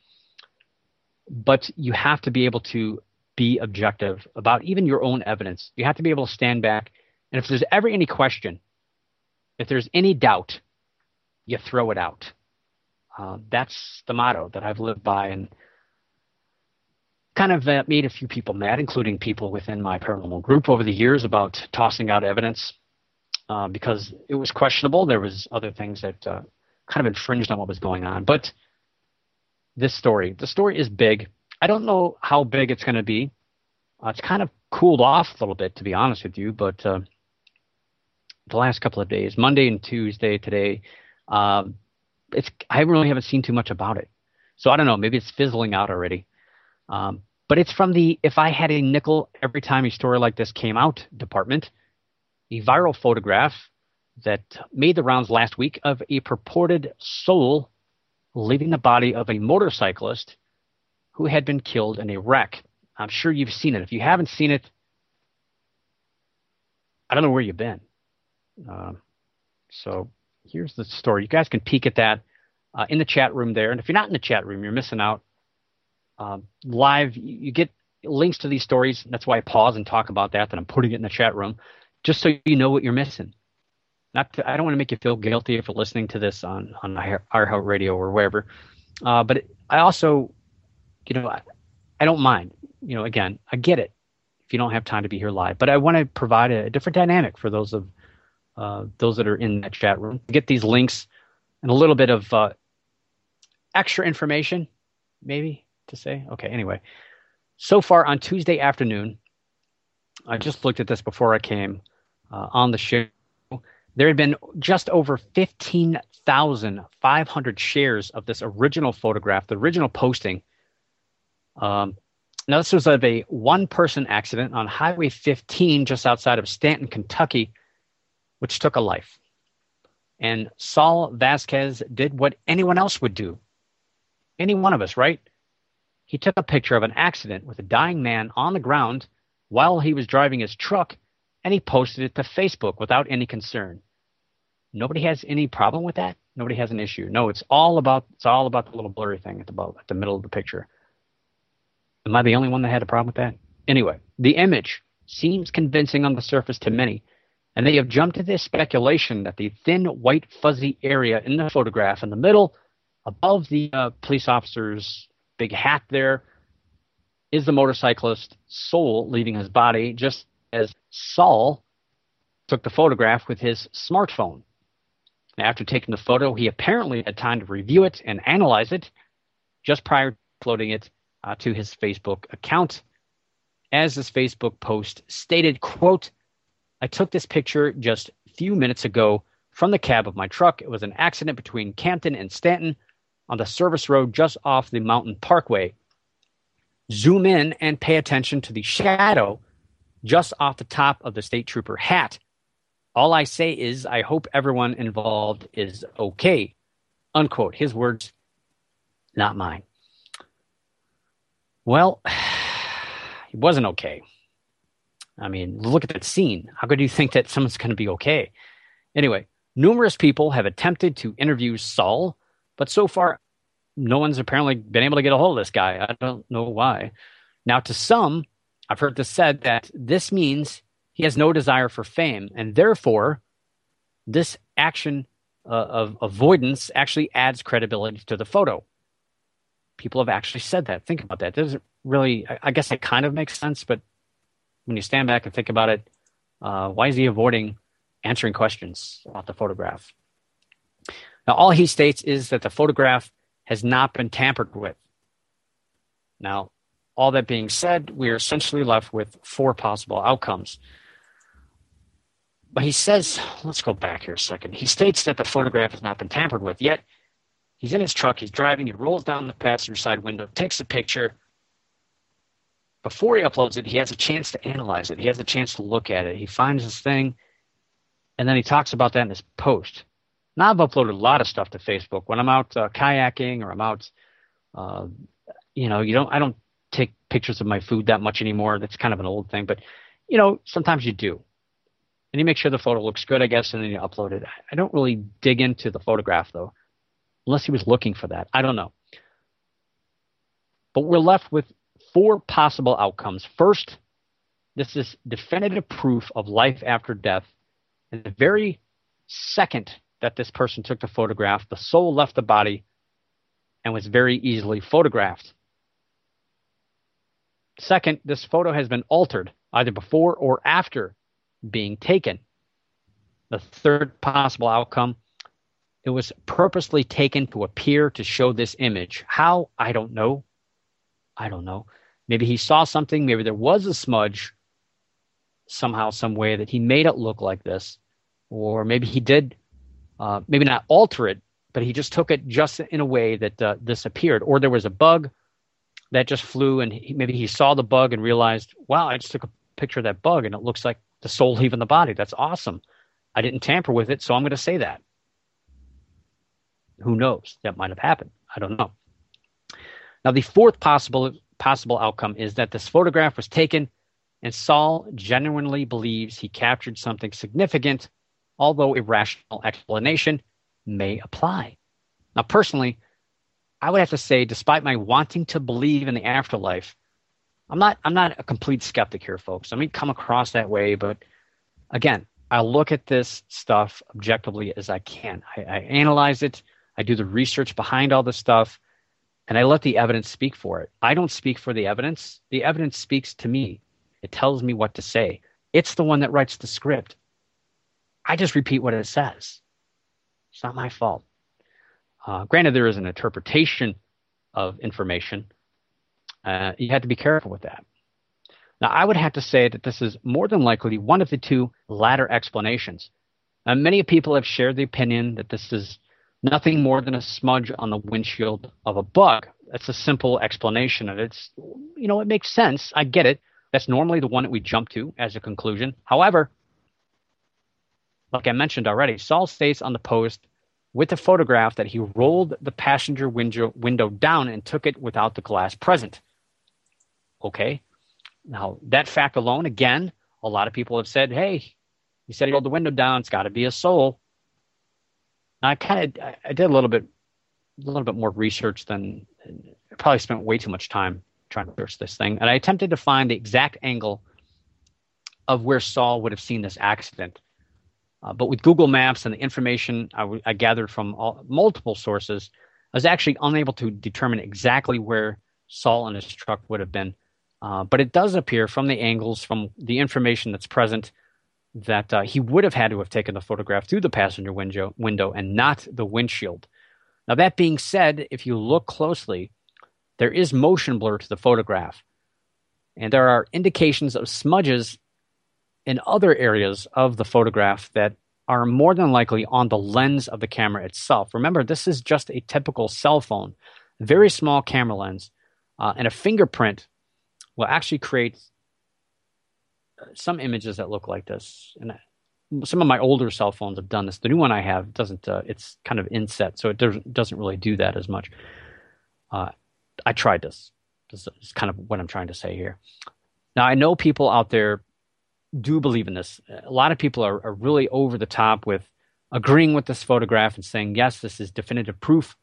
Speaker 3: But you have to be able to be objective about even your own evidence. You have to be able to stand back, and if there's ever any question, if there's any doubt, you throw it out. Uh, that's the motto that I've lived by, and kind of uh, made a few people mad, including people within my paranormal group over the years, about tossing out evidence uh, because it was questionable. There was other things that uh, kind of infringed on what was going on. But this story, the story is big. I don't know how big it's going to be. Uh, it's kind of cooled off a little bit, to be honest with you, but uh, the last couple of days, Monday and Tuesday today, um, it's I really haven't seen too much about it. So I don't know, maybe it's fizzling out already. Um, but it's from the If I Had a Nickel Every Time a Story Like This Came Out department, a viral photograph that made the rounds last week of a purported soul leaving the body of a motorcyclist who had been killed in a wreck. I'm sure you've seen it. If you haven't seen it, I don't know where you've been. Uh, so here's the story. You guys can peek at that uh, in the chat room there. And if you're not in the chat room, you're missing out. Um, live, you get links to these stories. That's why I pause and talk about that, that I'm putting it in the chat room, just so you know what you're missing. Not to, I don't want to make you feel guilty for listening to this on, on iHeart Radio or wherever. Uh, but it, I also, you know, I, I don't mind. You know, again, I get it if you don't have time to be here live. But I want to provide a, a different dynamic for those of uh, those that are in that chat room. Get these links and a little bit of uh, extra information, maybe, to say. Okay, anyway. So far on Tuesday afternoon, I just looked at this before I came uh, on the show. There had been just over fifteen thousand five hundred shares of this original photograph, the original posting. Um, now, this was of a one-person accident on Highway fifteen just outside of Stanton, Kentucky, which took a life. And Saul Vasquez did what anyone else would do. Any one of us, right? He took a picture of an accident with a dying man on the ground while he was driving his truck, and he posted it to Facebook without any concern. Nobody has any problem with that. Nobody has an issue. No, it's all about it's all about the little blurry thing at the at the middle of the picture. Am I the only one that had a problem with that? Anyway, the image seems convincing on the surface to many, and they have jumped to this speculation that the thin white fuzzy area in the photograph in the middle, above the uh, police officer's big hat there, is the motorcyclist's soul leaving his body, just as Saul took the photograph with his smartphone. Now, after taking the photo, he apparently had time to review it and analyze it just prior to uploading it uh, to his Facebook account. As this Facebook post stated, quote, "I took this picture just a few minutes ago from the cab of my truck. It was an accident between Campton and Stanton on the service road just off the Mountain Parkway. Zoom in and pay attention to the shadow just off the top of the state trooper hat. All I say is I hope everyone involved is okay." Unquote. His words, not mine. Well, he wasn't okay. I mean, look at that scene. How could you think that someone's going to be okay? Anyway, numerous people have attempted to interview Saul, but so far, no one's apparently been able to get a hold of this guy. I don't know why. Now, to some, I've heard this said that this means he has no desire for fame, and therefore, this action uh, of avoidance actually adds credibility to the photo. People have actually said that. Think about that. It doesn't really, I guess it kind of makes sense, but when you stand back and think about it, uh, why is he avoiding answering questions about the photograph? Now, all he states is that the photograph has not been tampered with. Now, all that being said, we are essentially left with four possible outcomes. But he says, let's go back here a second. He states that the photograph has not been tampered with, yet he's in his truck, he's driving, he rolls down the passenger side window, takes a picture. Before he uploads it, he has a chance to analyze it. He has a chance to look at it. He finds this thing, and then he talks about that in his post. Now, I've uploaded a lot of stuff to Facebook. When I'm out uh, kayaking or I'm out, uh, you know, you don't. I don't take pictures of my food that much anymore. That's kind of an old thing. But, you know, sometimes you do. And you make sure the photo looks good, I guess, and then you upload it. I don't really dig into the photograph, though, unless he was looking for that. I don't know. But we're left with four possible outcomes. First, this is definitive proof of life after death. And the very second that this person took the photograph, the soul left the body and was very easily photographed. Second, this photo has been altered either before or after being taken. The third possible outcome, it was purposely taken to appear to show this image. How? I don't know. I don't know. Maybe he saw something. Maybe there was a smudge somehow, some way that he made it look like this. Or maybe he did, uh, maybe not alter it, but he just took it just in a way that uh, this appeared. Or there was a bug that just flew, and he, maybe he saw the bug and realized, wow, I just took a picture of that bug, and it looks like the soul leaving the body. That's awesome. I didn't tamper with it, so I'm going to say that. Who knows? That might have happened. I don't know. Now, the fourth possible possible outcome is that this photograph was taken and Saul genuinely believes he captured something significant, although irrational explanation may apply. Now, personally, I would have to say, despite my wanting to believe in the afterlife, I'm not I'm not a complete skeptic here, folks. I may come across that way, but again, I look at this stuff objectively as I can. I, I analyze it. I do the research behind all this stuff, and I let the evidence speak for it. I don't speak for the evidence. The evidence speaks to me. It tells me what to say. It's the one that writes the script. I just repeat what it says. It's not my fault. Uh, granted, there is an interpretation of information. Uh, you have to be careful with that. Now, I would have to say that this is more than likely one of the two latter explanations. Uh, many people have shared the opinion that this is nothing more than a smudge on the windshield of a bug. That's a simple explanation, and it's, you know, it makes sense. I get it. That's normally the one that we jump to as a conclusion. However, like I mentioned already, Saul states on the post with the photograph that he rolled the passenger window, window down and took it without the glass present. Okay. Now, that fact alone, again, a lot of people have said, hey, he said he rolled the window down. It's got to be a soul. Now, I kind of, I did a little bit, a little bit more research than, I probably spent way too much time trying to search this thing. And I attempted to find the exact angle of where Saul would have seen this accident. Uh, but with Google Maps and the information I, w- I gathered from all, multiple sources, I was actually unable to determine exactly where Saul and his truck would have been. Uh, but it does appear from the angles, from the information that's present, that uh, he would have had to have taken the photograph through the passenger window, window and not the windshield. Now, that being said, if you look closely, there is motion blur to the photograph. And there are indications of smudges in other areas of the photograph that are more than likely on the lens of the camera itself. Remember, this is just a typical cell phone, very small camera lens, uh, and a fingerprint will actually create some images that look like this. And some of my older cell phones have done this. The new one I have doesn't. Uh, it's kind of inset, so it doesn't doesn't really do that as much. Uh, I tried this. This is kind of what I'm trying to say here. Now, I know people out there do believe in this. A lot of people are, are really over the top with agreeing with this photograph and saying, yes, this is definitive proof.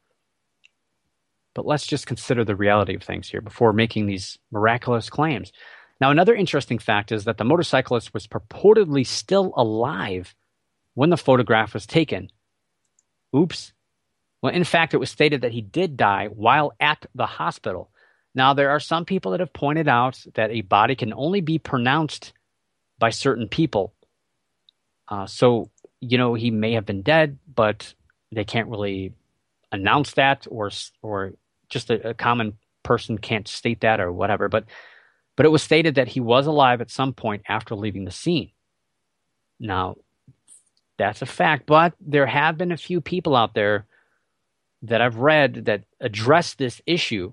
Speaker 3: But let's just consider the reality of things here before making these miraculous claims. Now, another interesting fact is that the motorcyclist was purportedly still alive when the photograph was taken. Oops. Well, in fact, it was stated that he did die while at the hospital. Now, there are some people that have pointed out that a body can only be pronounced by certain people. Uh, so, you know, he may have been dead, but they can't really announce that, or or just a, a common person can't state that or whatever. But but it was stated that he was alive at some point after leaving the scene. Now, that's a fact, but there have been a few people out there that I've read that address this issue,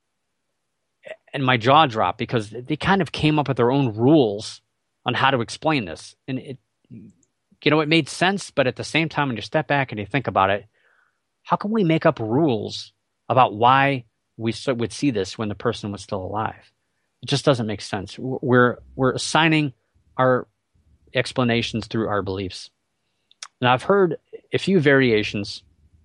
Speaker 3: and my jaw dropped because they kind of came up with their own rules on how to explain this. And it, you know, it made sense, but at the same time, when you step back and you think about it, how can we make up rules about why we would see this when the person was still alive? It just doesn't make sense. We're we're assigning our explanations through our beliefs. Now, I've heard a few variations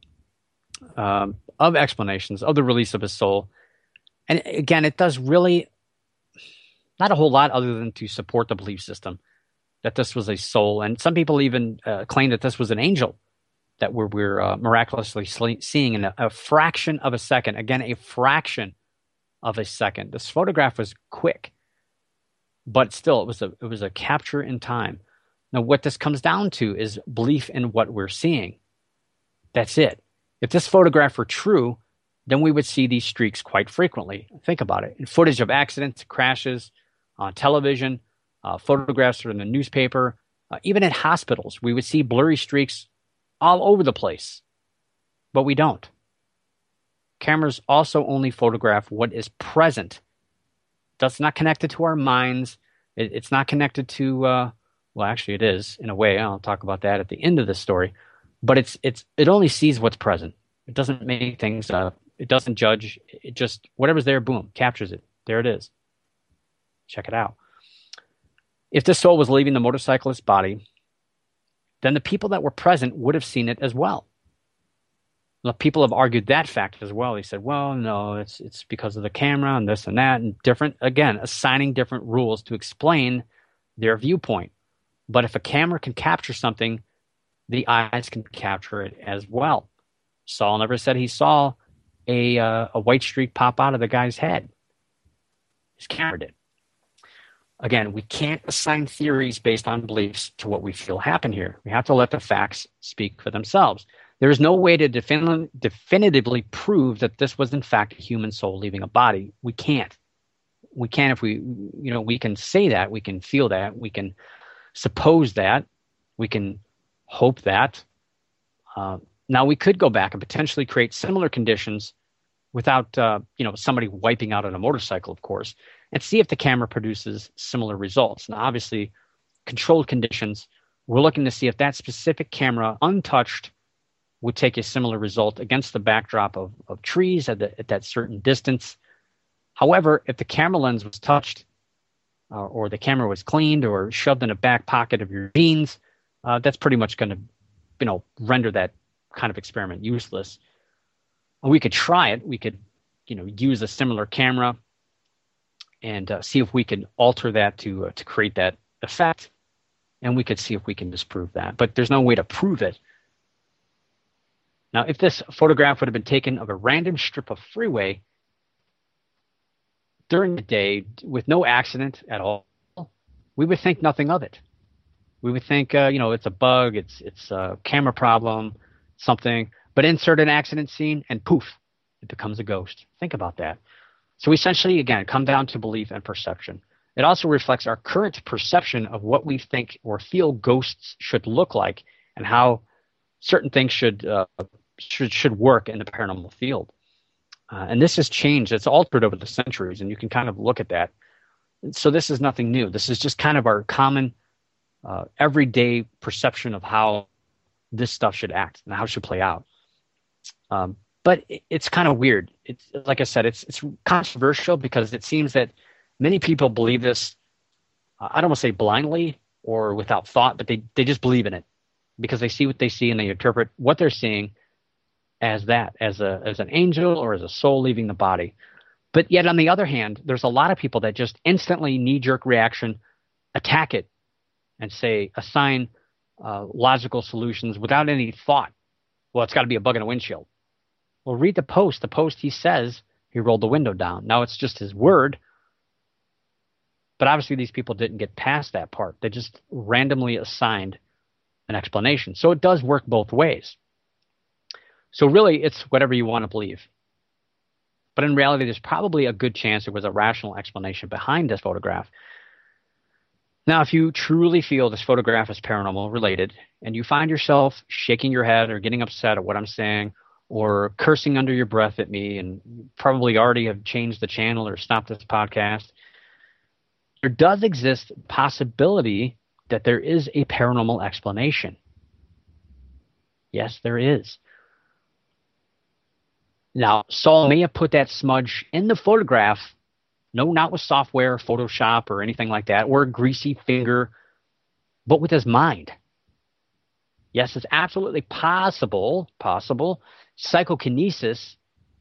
Speaker 3: um, of explanations of the release of his soul. And again, it does really not a whole lot other than to support the belief system that this was a soul. And some people even uh, claim that this was an angel that we're, we're uh, miraculously sle- seeing in a, a fraction of a second. Again, a fraction of a second. This photograph was quick, but still, it was a it was a capture in time. Now, what this comes down to is belief in what we're seeing. That's it. If this photograph were true, then we would see these streaks quite frequently. Think about it. In footage of accidents, crashes, on television, uh, photographs in the newspaper, uh, even at hospitals, we would see blurry streaks all over the place. But we don't. Cameras also only photograph what is present. That's not connected to our minds. It, it's not connected to, uh, well, actually it is in a way. I'll talk about that at the end of the story. But it's it's it only sees what's present. It doesn't make things up. It doesn't judge. It just, whatever's there, boom, captures it. There it is. Check it out. If this soul was leaving the motorcyclist's body, then the people that were present would have seen it as well. Well, people have argued that fact as well. They said, well, no, it's it's because of the camera and this and that, and different, again, assigning different rules to explain their viewpoint. But if a camera can capture something, the eyes can capture it as well. Saul never said he saw a uh, a white streak pop out of the guy's head. His camera did. Again, we can't assign theories based on beliefs to what we feel happened here. We have to let the facts speak for themselves. There is no way to defin- definitively prove that this was in fact a human soul leaving a body. We can't. We can't if we, you know, we can say that, we can feel that, we can suppose that, we can hope that. Uh, now, we could go back and potentially create similar conditions without, uh, you know, somebody wiping out on a motorcycle, of course, and see if the camera produces similar results. Now, obviously, controlled conditions, we're looking to see if that specific camera, untouched, would take a similar result against the backdrop of, of trees at, the, at that certain distance. However, if the camera lens was touched, uh, or the camera was cleaned or shoved in a back pocket of your jeans, uh, that's pretty much going to, you know, render that kind of experiment useless. We could try it. We could, you know, use a similar camera and uh, see if we can alter that to uh, to create that effect, and we could see if we can disprove that. But there's no way to prove it. Now, if this photograph would have been taken of a random strip of freeway during the day with no accident at all, we would think nothing of it. We would think, uh, you know, it's a bug, it's it's a camera problem, something. But insert an accident scene, and poof, it becomes a ghost. Think about that. So essentially, again, come down to belief and perception. It also reflects our current perception of what we think or feel ghosts should look like, and how certain things should uh, should should work in the paranormal field. Uh, and this has changed. It's altered over the centuries, and you can kind of look at that. So this is nothing new. This is just kind of our common, uh, everyday perception of how this stuff should act and how it should play out. Um, but it, it's kind of weird. It's like I said, it's it's controversial because it seems that many people believe this I don't want to say blindly or without thought, but they, they just believe in it because they see what they see and they interpret what they're seeing as that, as a as an angel or as a soul leaving the body. But yet, on the other hand, there's a lot of people that just instantly knee-jerk reaction, attack it, and say, assign uh, logical solutions without any thought. Well, it's got to be a bug in a windshield. Well, read the post. The post, he says he rolled the window down. Now, it's just his word. But obviously, these people didn't get past that part. They just randomly assigned an explanation. So it does work both ways. So really, it's whatever you want to believe. But in reality, there's probably a good chance there was a rational explanation behind this photograph. Now, if you truly feel this photograph is paranormal related, and you find yourself shaking your head or getting upset at what I'm saying, or cursing under your breath at me, and you probably already have changed the channel or stopped this podcast, there does exist possibility that there is a paranormal explanation. Yes, there is. Now, Saul may have put that smudge in the photograph, no, not with software, Photoshop, or anything like that, or a greasy finger, but with his mind. Yes, it's absolutely possible, possible, psychokinesis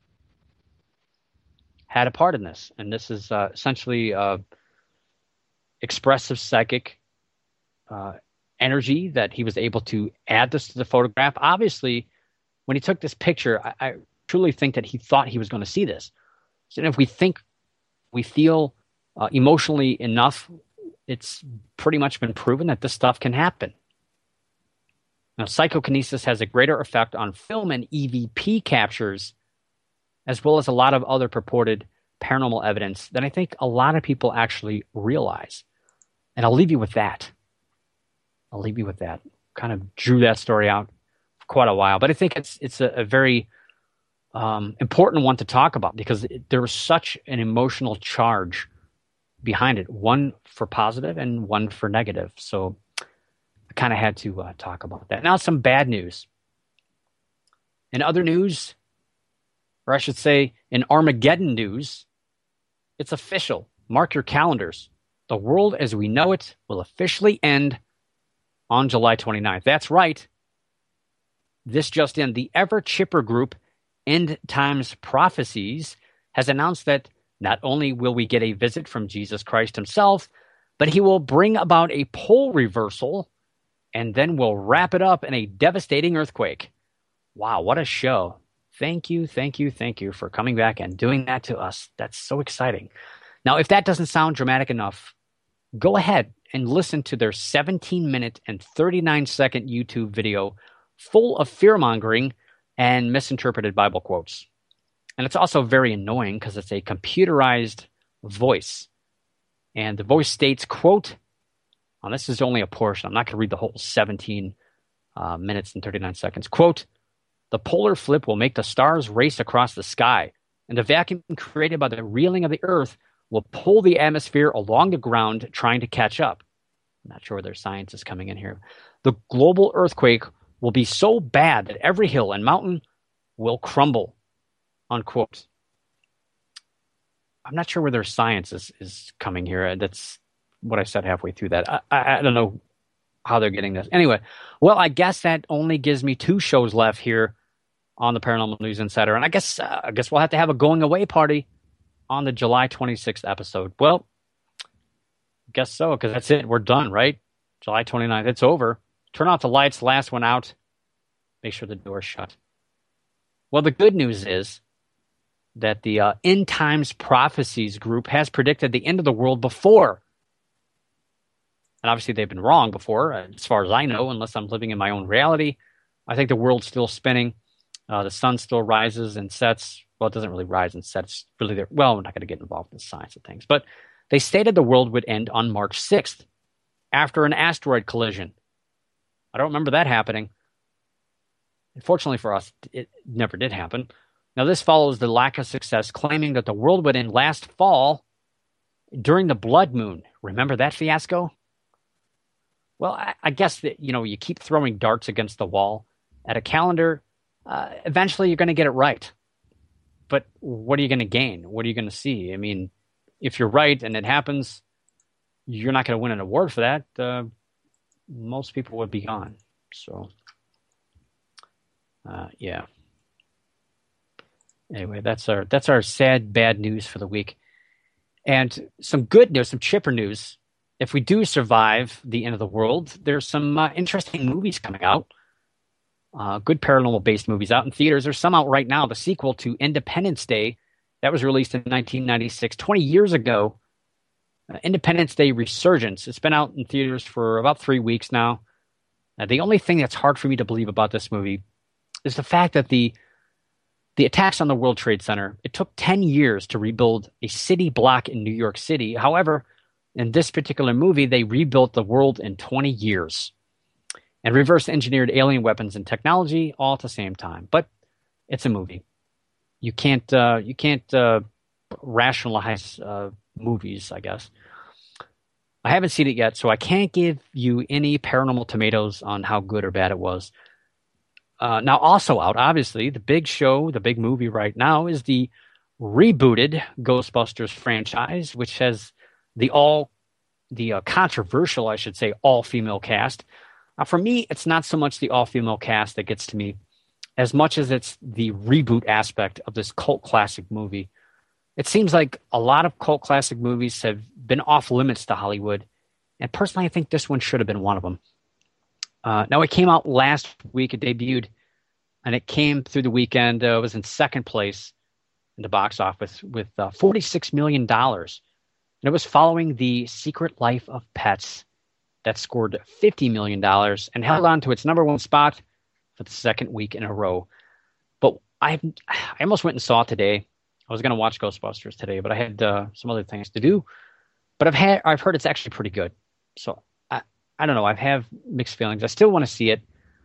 Speaker 3: had a part in this. And this is uh, essentially uh, expressive psychic uh, energy that he was able to add this to the photograph. Obviously, when he took this picture, I, I truly think that he thought he was going to see this. So if we think, we feel uh, emotionally enough, it's pretty much been proven that this stuff can happen. Now, psychokinesis has a greater effect on film and E V P captures, as well as a lot of other purported paranormal evidence than I think a lot of people actually realize. And I'll leave you with that. I'll leave you with that. Kind of drew that story out for quite a while, but I think it's it's a, a very um, important one to talk about because it, there was such an emotional charge behind it, one for positive and one for negative. So I kind of had to uh, talk about that. Now, some bad news. In other news, or I should say in Armageddon news, it's official. Mark your calendars. The world as we know it will officially end on July twenty-ninth. That's right. This just in, the ever chipper group End Times Prophecies has announced that not only will we get a visit from Jesus Christ himself, but he will bring about a pole reversal and then we'll wrap it up in a devastating earthquake. Wow, what a show. Thank you, thank you, thank you for coming back and doing that to us. That's so exciting. Now, if that doesn't sound dramatic enough, go ahead and listen to their seventeen minute and thirty-nine second YouTube video full of fear-mongering and misinterpreted Bible quotes. And it's also very annoying because it's a computerized voice. And the voice states, quote, now this is only a portion. I'm not going to read the whole seventeen uh, minutes and thirty-nine seconds. Quote, the polar flip will make the stars race across the sky, and the vacuum created by the reeling of the earth will pull the atmosphere along the ground trying to catch up. I'm not sure where their science is coming in here. The global earthquake will be so bad that every hill and mountain will crumble, unquote. I'm not sure where their science is, is coming here. That's what I said halfway through that. I, I, I don't know how they're getting this. Anyway, well, I guess that only gives me two shows left here on the Paranormal News Insider. And I guess uh, I guess we'll have to have a going away party on the July twenty-sixth episode. Well, I guess so, because that's it. We're done, right? July twenty-ninth. It's over. Turn off the lights, last one out. Make sure the door's shut. Well, the good news is that the uh, End Times Prophecies group has predicted the end of the world before. And obviously they've been wrong before, as far as I know, unless I'm living in my own reality. I think the world's still spinning. Uh, the sun still rises and sets. Well, it doesn't really rise and set. It's really there. Well, we're not going to get involved in the science of things. But they stated the world would end on March sixth after an asteroid collision. I don't remember that happening. Unfortunately for us, it never did happen. Now, this follows the lack of success claiming that the world would end last fall during the blood moon. Remember that fiasco? Well, I, I guess that, you know, you keep throwing darts against the wall at a calendar. Uh, eventually, you're going to get it right. But what are you going to gain? What are you going to see? I mean, if you're right and it happens, you're not going to win an award for that. Uh, most people would be gone. So, uh, yeah. Anyway, that's our that's our sad, bad news for the week. And some good news, some chipper news. If we do survive the end of the world, there's some uh, interesting movies coming out. Uh, good paranormal-based movies out in theaters. There's some out right now. The sequel to Independence Day, that was released in nineteen ninety-six, twenty years ago. Uh, Independence Day Resurgence. It's been out in theaters for about three weeks now. Uh, the only thing that's hard for me to believe about this movie is the fact that the the attacks on the World Trade Center, it took ten years to rebuild a city block in New York City. However, in this particular movie, they rebuilt the world in twenty years and reverse engineered alien weapons and technology all at the same time. But it's a movie. You can't uh, you can't uh, rationalize uh, movies, I guess. I haven't seen it yet, so I can't give you any paranormal tomatoes on how good or bad it was. Uh, now, also out, obviously, the big show, the big movie right now is the rebooted Ghostbusters franchise, which has the all, the uh, controversial, I should say, all-female cast. Uh, for me, it's not so much the all-female cast that gets to me, as much as it's the reboot aspect of this cult classic movie. It seems like a lot of cult classic movies have been off limits to Hollywood, and personally, I think this one should have been one of them. Uh, now, it came out last week. It debuted, and it came through the weekend. Uh, it was in second place in the box office with uh, forty-six million dollars. And it was following The Secret Life of Pets that scored fifty million dollars and held on to its number one spot for the second week in a row. But I I almost went and saw it today. I was going to watch Ghostbusters today, but I had uh, some other things to do. But I've had I've heard it's actually pretty good. So I, I don't know. I have mixed feelings. I still want to see it,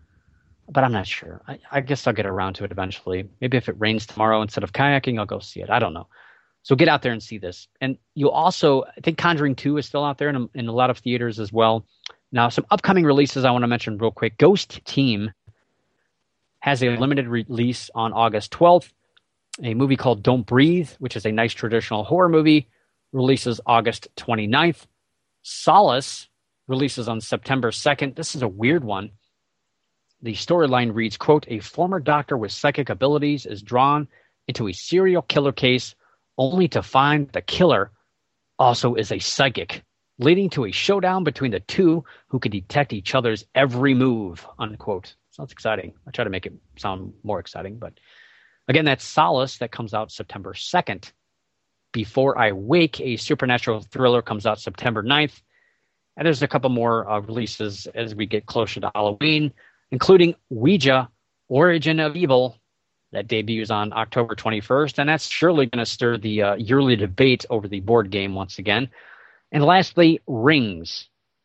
Speaker 3: but I'm not sure. I, I guess I'll get around to it eventually. Maybe if it rains tomorrow instead of kayaking, I'll go see it. I don't know. So get out there and see this. And you'll also, I think Conjuring two is still out there in a, in a lot of theaters as well. Now, some upcoming releases I want to mention real quick. Ghost Team has a limited release on August twelfth. A movie called Don't Breathe, which is a nice traditional horror movie, releases August twenty-ninth. Solace releases on September second. This is a weird one. The storyline reads, quote, a former doctor with psychic abilities is drawn into a serial killer case only to find the killer also is a psychic, leading to a showdown between the two who can detect each other's every move, unquote. Sounds exciting. I try to make it sound more exciting, but again, that's Solace. That comes out September second. Before I Wake, a supernatural thriller, comes out September ninth. And there's a couple more uh, releases as we get closer to Halloween, including Ouija, Origin of Evil, that debuts on October twenty-first. And that's surely going to stir the uh, yearly debate over the board game once again. And lastly, Rings.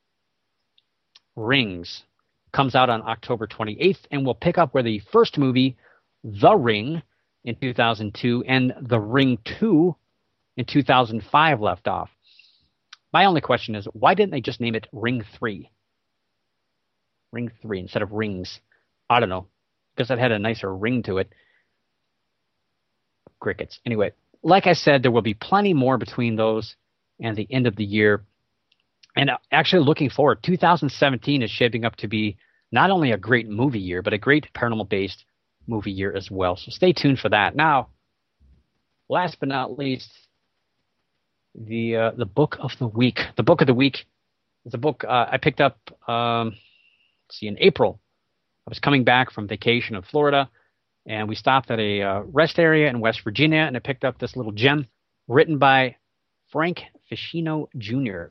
Speaker 3: Rings comes out on October twenty-eighth and will pick up where the first movie, The Ring, in two thousand two, and The Ring two in two thousand five left off. My only question is, why didn't they just name it Ring three? Ring three instead of Rings. I don't know. Because it had a nicer ring to it. Crickets. Anyway, like I said, there will be plenty more between those and the end of the year. And actually looking forward, two thousand seventeen is shaping up to be not only a great movie year, but a great paranormal-based movie year as well. So stay tuned for that. Now, last but not least, the uh, the book of the week. The book of the week is a book uh, I picked up, um, let's see, in April. I was coming back from vacation in Florida, and we stopped at a uh, rest area in West Virginia, and I picked up this little gem written by Frank Ficino Junior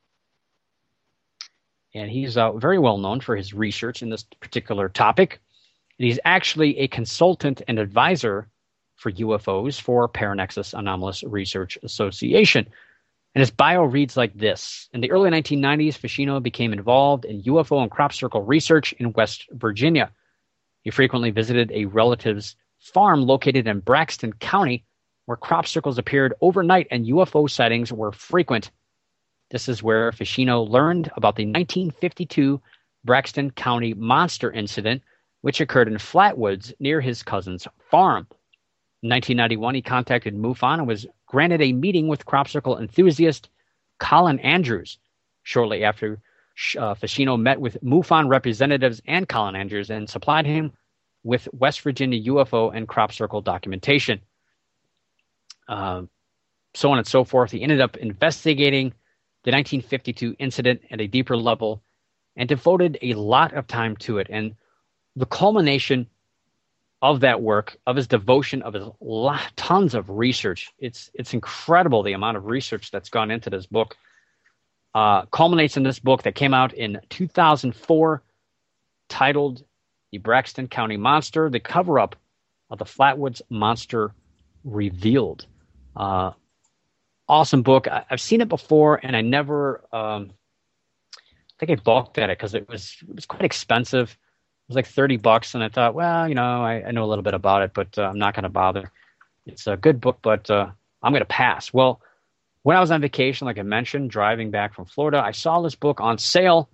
Speaker 3: And he's uh, very well known for his research in this particular topic. And he's actually a consultant and advisor for U F Os for Paranexus Anomalous Research Association. And his bio reads like this. In the early nineteen nineties, Ficino became involved in U F O and crop circle research in West Virginia. He frequently visited a relative's farm located in Braxton County, where crop circles appeared overnight and U F O sightings were frequent. This is where Ficino learned about the nineteen fifty-two Braxton County monster incident, which occurred in Flatwoods near his cousin's farm. In nineteen ninety-one, he contacted MUFON and was granted a meeting with crop circle enthusiast Colin Andrews, shortly after uh, Ficino met with MUFON representatives and colonizers and supplied him with West Virginia U F O and crop circle documentation. Uh, so on and so forth. He ended up investigating the nineteen fifty-two incident at a deeper level and devoted a lot of time to it. And the culmination of that work, of his devotion, of his lot, tons of research, it's it's incredible the amount of research that's gone into this book, uh, culminates in this book that came out in two thousand four, titled The Braxton County Monster, The Cover-Up of the Flatwoods Monster Revealed. Uh, awesome book. I, I've seen it before, and I never, um, I think I balked at it because it was it was quite expensive. It was like thirty bucks, and I thought, well, you know, I, I know a little bit about it, but uh, I'm not going to bother. It's a good book, but uh, I'm going to pass. Well, when I was on vacation, like I mentioned, driving back from Florida, I saw this book on sale.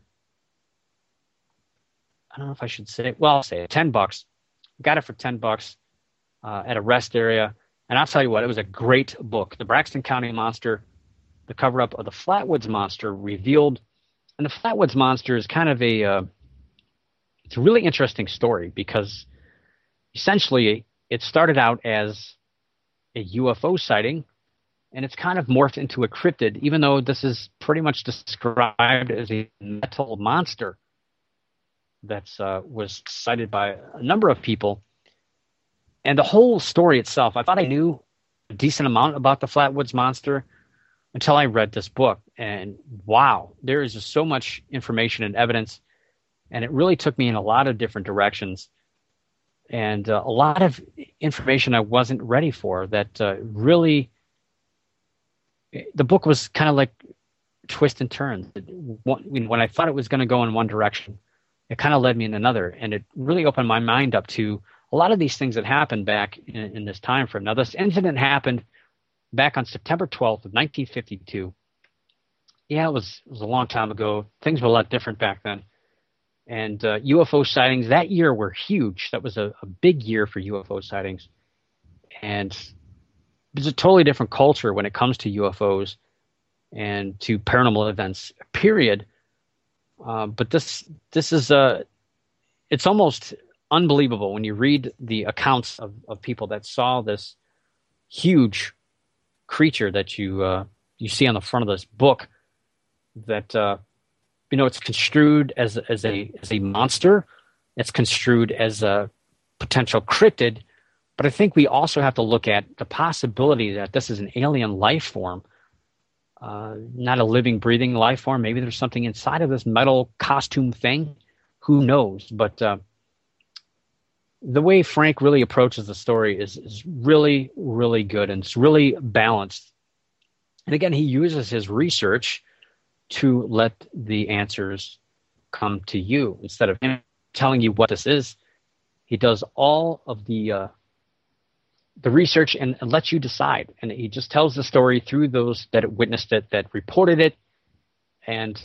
Speaker 3: I don't know if I should say it. Well, I'll say it. ten bucks. Got it for ten bucks uh, at a rest area. And I'll tell you what, it was a great book. The Braxton County Monster, The Cover-Up of the Flatwoods Monster Revealed. And the Flatwoods Monster is kind of a, uh, it's a really interesting story because essentially it started out as a U F O sighting, and it's kind of morphed into a cryptid, even though this is pretty much described as a metal monster that uh, was cited by a number of people. And the whole story itself, I thought I knew a decent amount about the Flatwoods Monster until I read this book. And wow, there is just so much information and evidence. And it really took me in a lot of different directions. And uh, a lot of information I wasn't ready for that uh, really, the book was kind of like twist and turn. When I thought it was going to go in one direction, it kind of led me in another. And it really opened my mind up to a lot of these things that happened back in, in this time frame. Now, this incident happened back on September twelfth of nineteen fifty-two. Yeah, it was, it was a long time ago. Things were a lot different back then. And uh, U F O sightings that year were huge. That was a, a big year for U F O sightings. And it's a totally different culture when it comes to U F Os and to paranormal events, period. Uh, but this this is a, it's almost unbelievable when you read the accounts of, of people that saw this huge creature that you uh, you see on the front of this book. That uh, you know, it's construed as as a as a monster. It's construed as a potential cryptid. But I think we also have to look at the possibility that this is an alien life form, uh, not a living, breathing life form. Maybe there's something inside of this metal costume thing. Who knows? But uh, the way Frank really approaches the story is, is really, really good, and it's really balanced. And again, he uses his research to let the answers come to you. Instead of him telling you what this is, he does all of the uh, the research and, and lets you decide. And he just tells the story through those that witnessed it, that reported it. And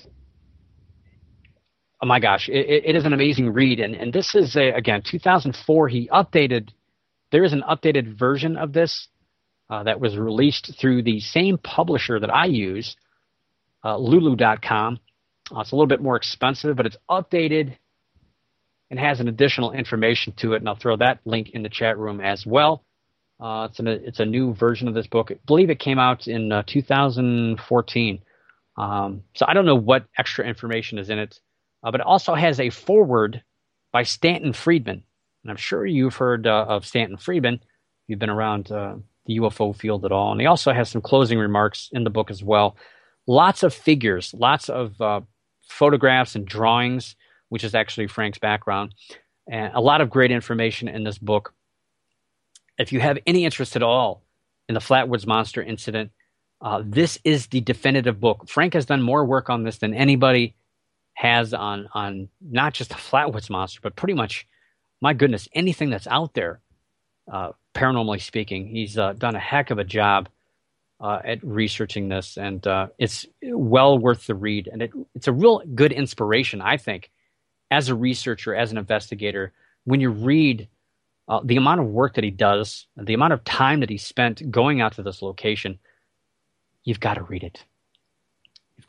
Speaker 3: oh my gosh, it, it is an amazing read. And, and this is, a, again, two thousand four, he updated, there is an updated version of this uh, that was released through the same publisher that I use, uh, Lulu dot com. Uh, it's a little bit more expensive, but it's updated and has an additional information to it. And I'll throw that link in the chat room as well. Uh, it's, an, it's a new version of this book. I believe it came out in uh, two thousand fourteen. Um, so I don't know what extra information is in it. Uh, but it also has a foreword by Stanton Friedman. And I'm sure you've heard uh, of Stanton Friedman if you've been around uh, the U F O field at all. And he also has some closing remarks in the book as well. Lots of figures, lots of uh, photographs and drawings, which is actually Frank's background. And a lot of great information in this book. If you have any interest at all in the Flatwoods Monster incident, uh, this is the definitive book. Frank has done more work on this than anybody has on on not just the Flatwoods Monster, but pretty much, my goodness, anything that's out there, uh, paranormally speaking. He's uh, done a heck of a job uh, at researching this, and uh, it's well worth the read. And it, it's a real good inspiration, I think, as a researcher, as an investigator, when you read uh, the amount of work that he does, the amount of time that he spent going out to this location. You've got to read it. You've got to read it.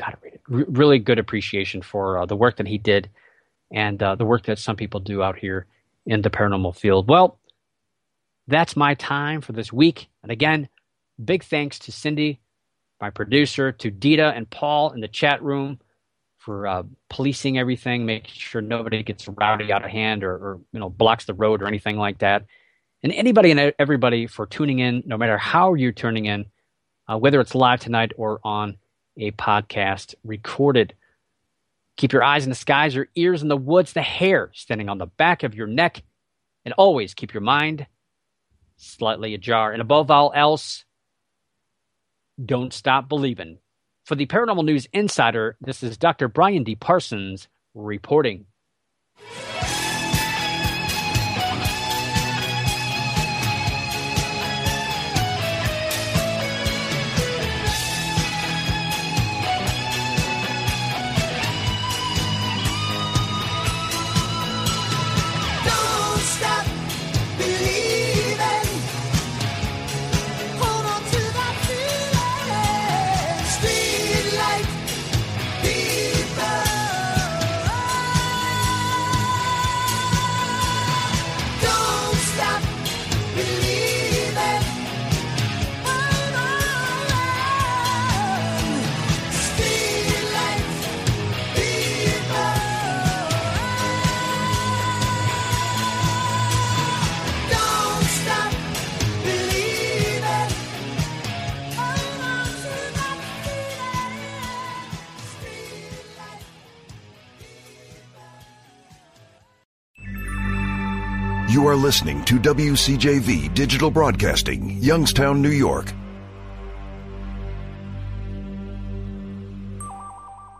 Speaker 3: r- really good appreciation for uh, the work that he did and uh, the work that some people do out here in the paranormal field. Well, that's my time for this week. And again, big thanks to Cindy, my producer, to Dita and Paul in the chat room for uh, policing everything, making sure nobody gets rowdy out of hand or, or you know blocks the road or anything like that. And anybody and everybody for tuning in, no matter how you're tuning in, uh, whether it's live tonight or on a podcast recorded. Keep your eyes in the skies, your ears in the woods, the hair standing on the back of your neck, and always keep your mind slightly ajar. And above all else, don't stop believing. For the Paranormal News Insider, this is Doctor Brian D. Parsons reporting.
Speaker 1: You are listening to W C J V Digital Broadcasting, Youngstown, New York.